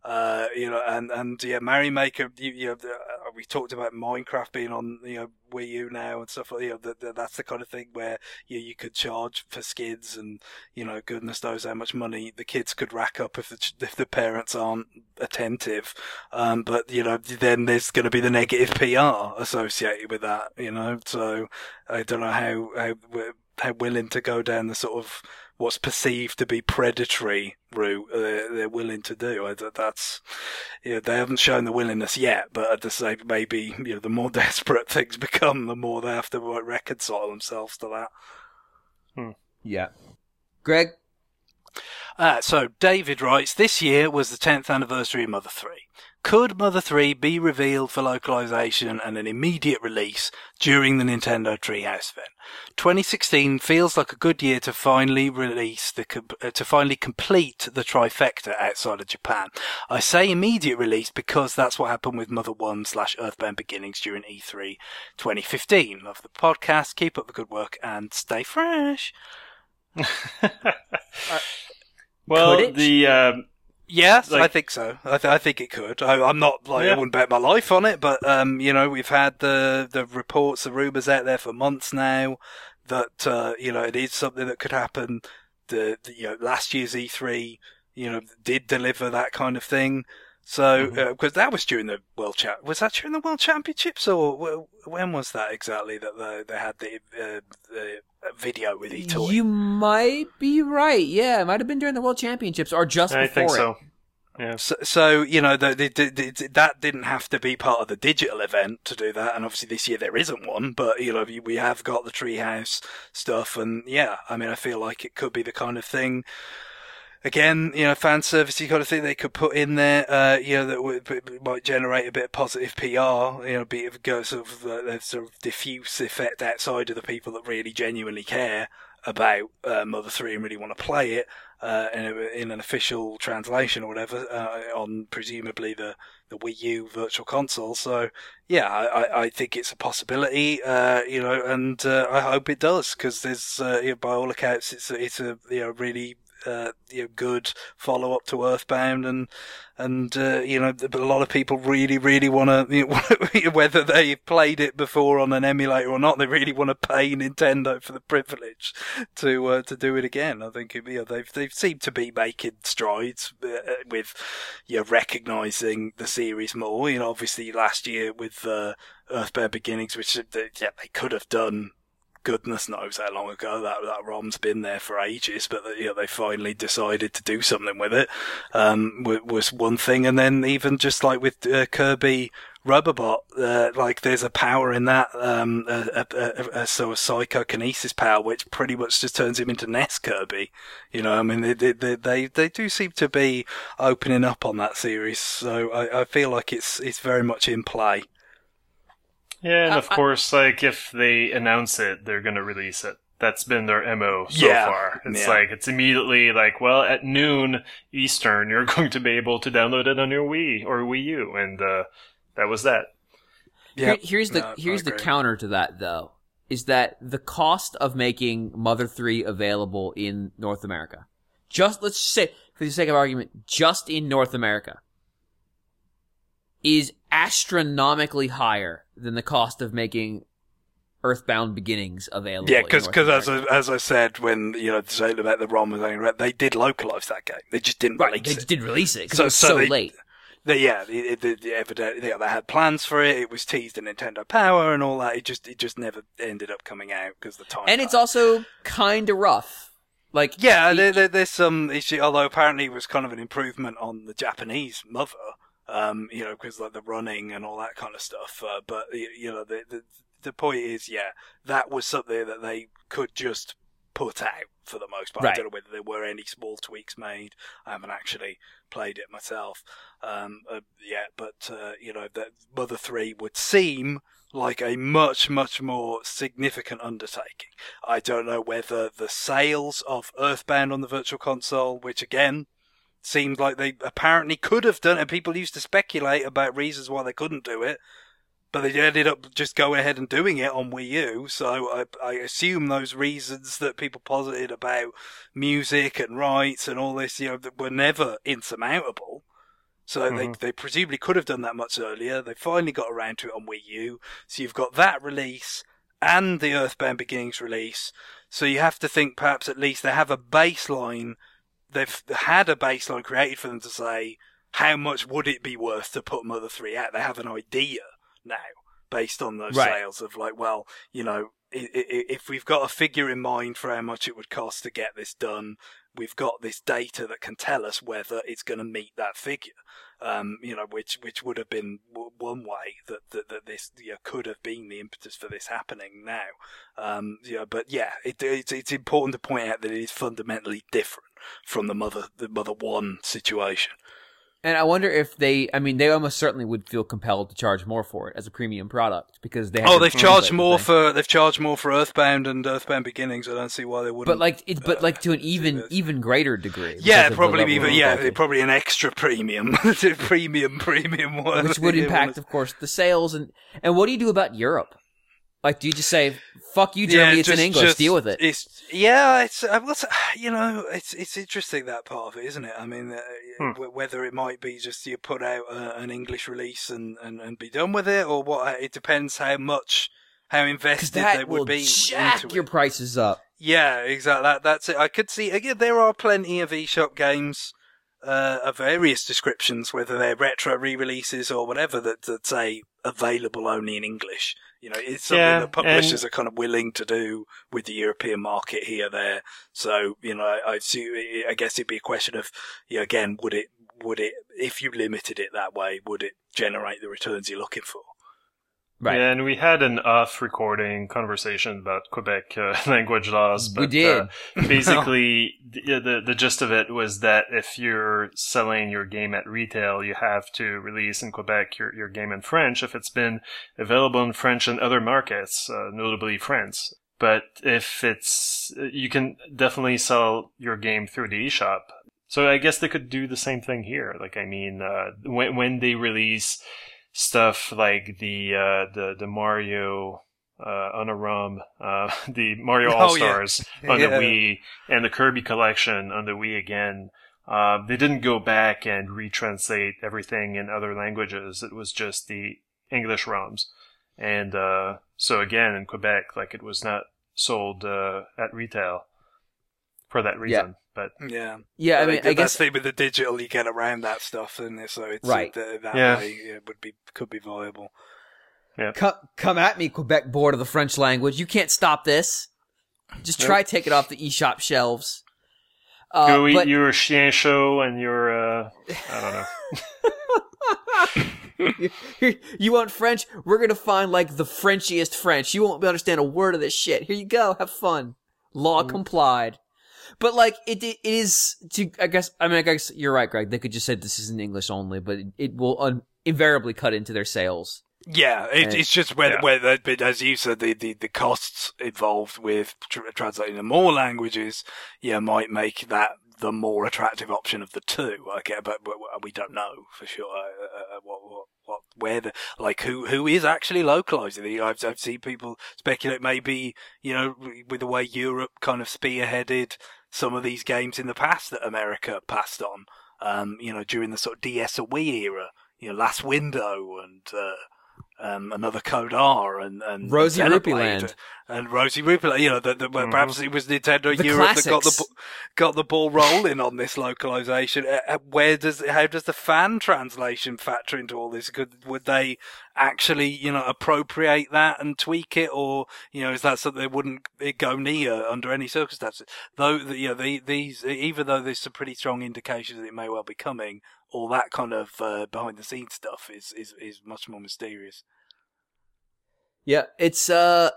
Mario Maker, we talked about Minecraft being on, Wii U now and stuff like that's the kind of thing where you could charge for skins and, goodness knows how much money the kids could rack up if the parents aren't attentive. But then there's going to be the negative PR associated with that, so I don't know how willing to go down the sort of what's perceived to be predatory route they're willing to do. That's they haven't shown the willingness yet, but I'd just say maybe the more desperate things become, the more they have to reconcile themselves to that. Yeah. Greg? So David writes, this year was the 10th anniversary of Mother 3. Could Mother 3 be revealed for localization and an immediate release during the Nintendo Treehouse event? 2016 feels like a good year to finally complete the trifecta outside of Japan. I say immediate release because that's what happened with Mother 1/Earthbound Beginnings during E3 2015. Love the podcast, keep up the good work, and stay fresh. Well, yes, I think so. I think it could. I'm not I wouldn't bet my life on it, but we've had the reports, the rumours out there for months now that it is something that could happen. Last year's E3 did deliver that kind of thing. So because that was during the was that during the World Championships, or when was that exactly that they had the video with Itoi? You might be right. Yeah, it might have been during the World Championships or just before. I think so. Yeah. So that didn't have to be part of the digital event to do that, and obviously this year there isn't one. But we have got the Treehouse stuff, and I feel like it could be the kind of thing. Again, fan servicey kind of thing they could put in there, that might generate a bit of positive PR, sort of diffuse effect outside of the people that really genuinely care about Mother 3 and really want to play it in an official translation or whatever on presumably the Wii U Virtual Console. So I think it's a possibility, and I hope it does, because there's by all accounts it's a really good follow up to Earthbound, and a lot of people really want to, whether they've played it before on an emulator or not, they really want to pay Nintendo for the privilege to do it again. I think they've seemed to be making strides with recognizing the series more. Obviously last year with Earthbound Beginnings, which they could have done. Goodness knows how long ago that ROM's been there for ages, but they finally decided to do something with it. Was one thing, and then even just like with Kirby Rubberbot, there's a power in that, a sort of psychokinesis power, which pretty much just turns him into NES Kirby. They do seem to be opening up on that series, so I feel like it's very much in play. Yeah, and of course, if they announce it, they're going to release it. That's been their MO so far. It's it's immediately at noon Eastern, you're going to be able to download it on your Wii or Wii U, and that was that. Yep. Here's the counter to that, though, is that the cost of making Mother 3 available in North America, let's say, for the sake of argument, just in North America, is astronomically higher than the cost of making Earthbound Beginnings available. Yeah, because as I said when saying about the ROM, they did localize that game. They just didn't release it. They just didn't release it because it was so late. They had plans for it. It was teased in Nintendo Power and all that. It just never ended up coming out because the time. And it's also kind of rough. Like, there's some issue. Although apparently it was kind of an improvement on the Japanese mother. Because like the running and all that kind of stuff. But the point is, that was something that they could just put out for the most part. Right. I don't know whether there were any small tweaks made. I haven't actually played it myself. But that Mother 3 would seem like a much, much more significant undertaking. I don't know whether the sales of Earthbound on the Virtual Console, which again seemed like they apparently could have done, and people used to speculate about reasons why they couldn't do it, but they ended up just going ahead and doing it on Wii U, so I assume those reasons that people posited about music and rights and all this, were never insurmountable. So they presumably could have done that much earlier. They finally got around to it on Wii U, so you've got that release and the Earthbound Beginnings release, so you have to think perhaps at least they have a baseline. They've had a baseline created for them to say, how much would it be worth to put Mother 3 out? They have an idea now, based on those sales of like, well, if we've got a figure in mind for how much it would cost to get this done, we've got this data that can tell us whether it's going to meet that figure. Which would have been one way that this could have been the impetus for this happening now. It's important to point out that it is fundamentally different from the Mother 1 situation. And I wonder if they almost certainly would feel compelled to charge more for it as a premium product because they have they've charged more for Earthbound and Earthbound Beginnings. I don't see why they wouldn't. But like to an even greater degree. Yeah, probably an extra premium, premium one, which would impact, of course, the sales. And what do you do about Europe? Like, do you just say, "Fuck you, Germany"? It's in English. Deal with it. It's interesting, that part of it, isn't it? I mean, whether it might be just you put out an English release and be done with it, or what? It depends how invested they would be into your prices up. Yeah, exactly. That's it. I could see again. There are plenty of eShop games of various descriptions, whether they're retro re-releases or whatever, that say available only in English. It's something that publishers are kind of willing to do with the European market here, there. So, I guess it'd be a question of, again, would it, if you limited it that way, would it generate the returns you're looking for? Right. Yeah, and we had an off-recording conversation about Quebec language laws. But, we did. Basically, the gist of it was that if you're selling your game at retail, you have to release in Quebec your game in French if it's been available in French in other markets, notably France. But if you can definitely sell your game through the eShop. So I guess they could do the same thing here. Like, I mean, when they release stuff like the Mario on a ROM, the Mario All-Stars on the Wii, and the Kirby Collection on the Wii again, they didn't go back and retranslate everything in other languages. It was just the English ROMs. And so again, in Quebec, like, it was not sold at retail for that reason. But I mean, I guess with the digital, you get around that stuff, and so it's right. That way it could be viable. Yeah. Come at me, Quebec Board of the French Language. You can't stop this. Just try taking it off the eShop shelves. Go eat your chien chaud and your I don't know. You want French? We're gonna find like the Frenchiest French. You won't understand a word of this shit. Here you go. Have fun. Law complied. But like it is to I guess you're right, Greg. They could just say this is in English only, but it will invariably cut into their sales. Yeah, it's just whether as you said, the costs involved with translating to more languages, might make that the more attractive option of the two. But we don't know for sure who is actually localizing. I've seen people speculate maybe with the way Europe kind of spearheaded some of these games in the past that America passed on. During the sort of DS or Wii era, Last Window and another Code R and Rosie Rupee Land. And Rosie Rupee, perhaps it was Nintendo Europe that got the ball rolling on this localization. How does the fan translation factor into all this? Would they actually, appropriate that and tweak it, or is that something they wouldn't go near under any circumstances? Though, these, even though there's some pretty strong indications that it may well be coming, all that kind of behind the scenes stuff is much more mysterious. Yeah, it's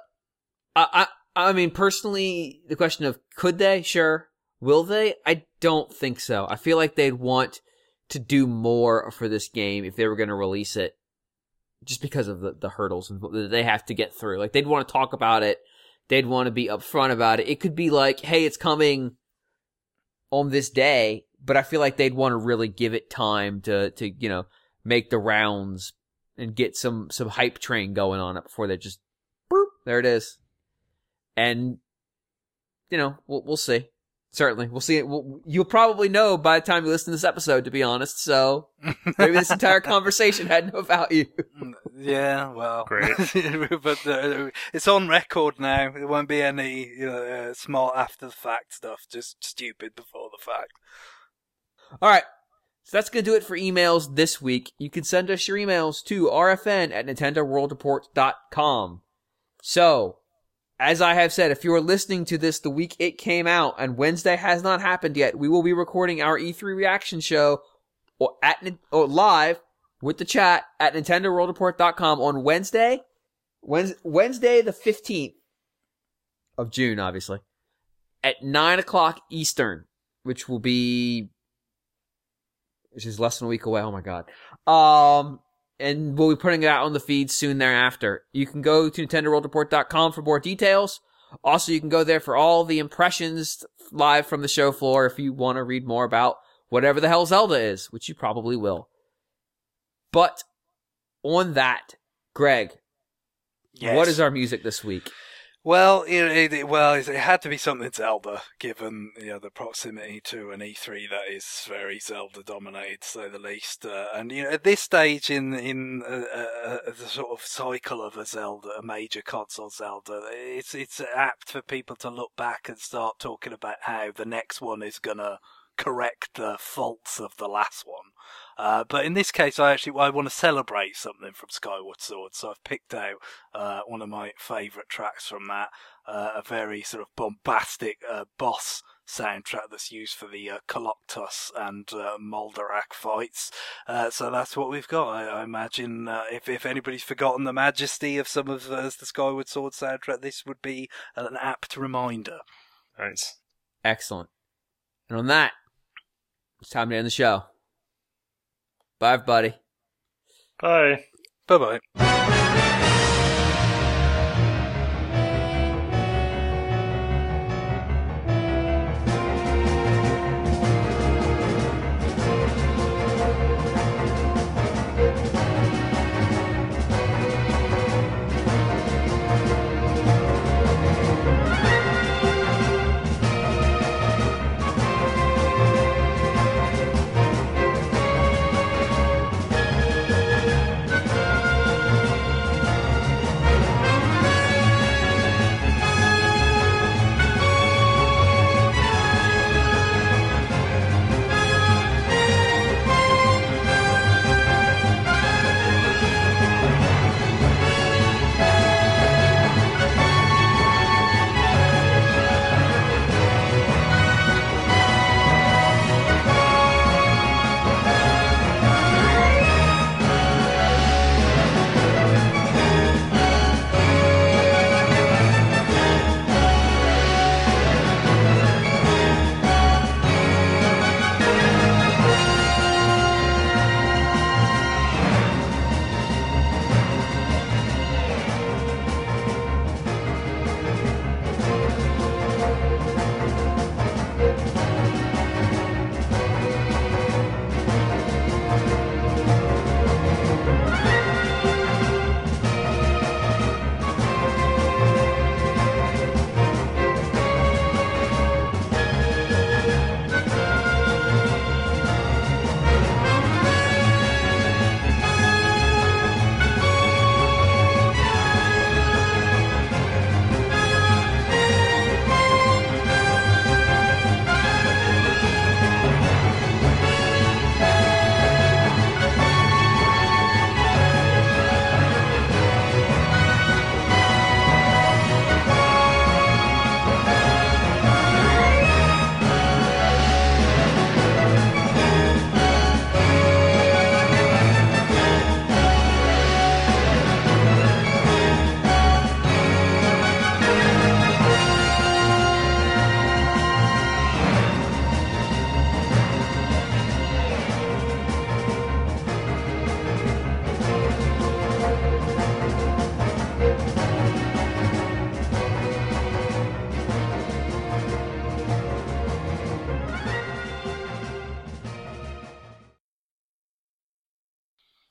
I mean, personally, the question of could they? Sure. Will they? I don't think so. I feel like they'd want to do more for this game if they were going to release it, just because of the hurdles that they have to get through. Like, they'd want to talk about it. They'd want to be upfront about it. It could be like, hey, it's coming on this day, but I feel like they'd want to really give it time to make the rounds and get some hype train going on it before they just, boop, there it is. And, we'll see. Certainly. We'll see it. You'll probably know by the time you listen to this episode, to be honest. So maybe this entire conversation had no value. Yeah, well. Great. But it's on record now. There won't be any smart after the fact stuff. Just stupid before the fact. All right. So that's going to do it for emails this week. You can send us your emails to rfn@nintendoworldreport.com. So, as I have said, if you are listening to this the week it came out and Wednesday has not happened yet, we will be recording our E3 reaction show or live with the chat at nintendoworldreport.com on Wednesday the 15th of June, obviously, at 9 o'clock Eastern, which is less than a week away. Oh my God. And we'll be putting it out on the feed soon thereafter. You can go to nintendoworldreport.com for more details. Also, you can go there for all the impressions live from the show floor if you want to read more about whatever the hell Zelda is, which you probably will. But on that, Greg, yes. What is our music this week? Well, it had to be something Zelda, given the proximity to an E3 that is very Zelda dominated, to say the least. And at this stage in the sort of cycle of a major console Zelda, it's apt for people to look back and start talking about how the next one is gonna correct the faults of the last one. But in this case, I want to celebrate something from Skyward Sword, so I've picked out one of my favourite tracks from that, a very sort of bombastic boss soundtrack that's used for the Coloctus and Moldarak fights. So that's what we've got. I imagine if anybody's forgotten the majesty of some of the Skyward Sword soundtrack, this would be an apt reminder. Nice. Excellent. And on that, it's time to end the show. Bye, everybody. Bye. Bye-bye.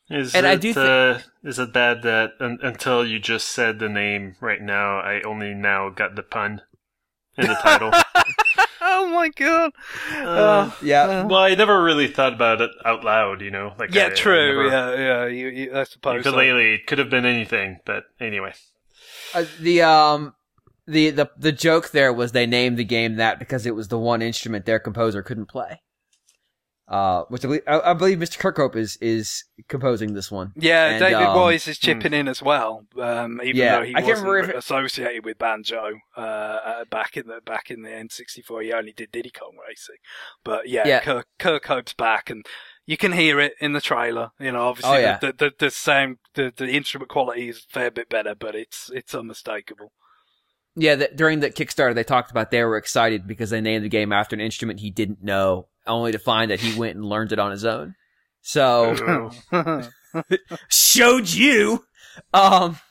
Is it bad that until you just said the name right now, I only now got the pun in the title? Oh my god! Well, I never really thought about it out loud, you know. Like, true. I suppose. Ukulele, it could have been anything, but anyway. The joke there was they named the game that because it was the one instrument their composer couldn't play. Which I believe Mr. Kirkhope is composing this one. Yeah, and David Wise is chipping in as well. Even though he wasn't associated with banjo back in the N64, he only did Diddy Kong Racing. But Kirkhope's back, and you can hear it in the trailer. You know, obviously the instrument quality is a fair bit better, but it's unmistakable. Yeah, during the Kickstarter, they talked about they were excited because they named the game after an instrument he didn't know, only to find that he went and learned it on his own. So, showed you.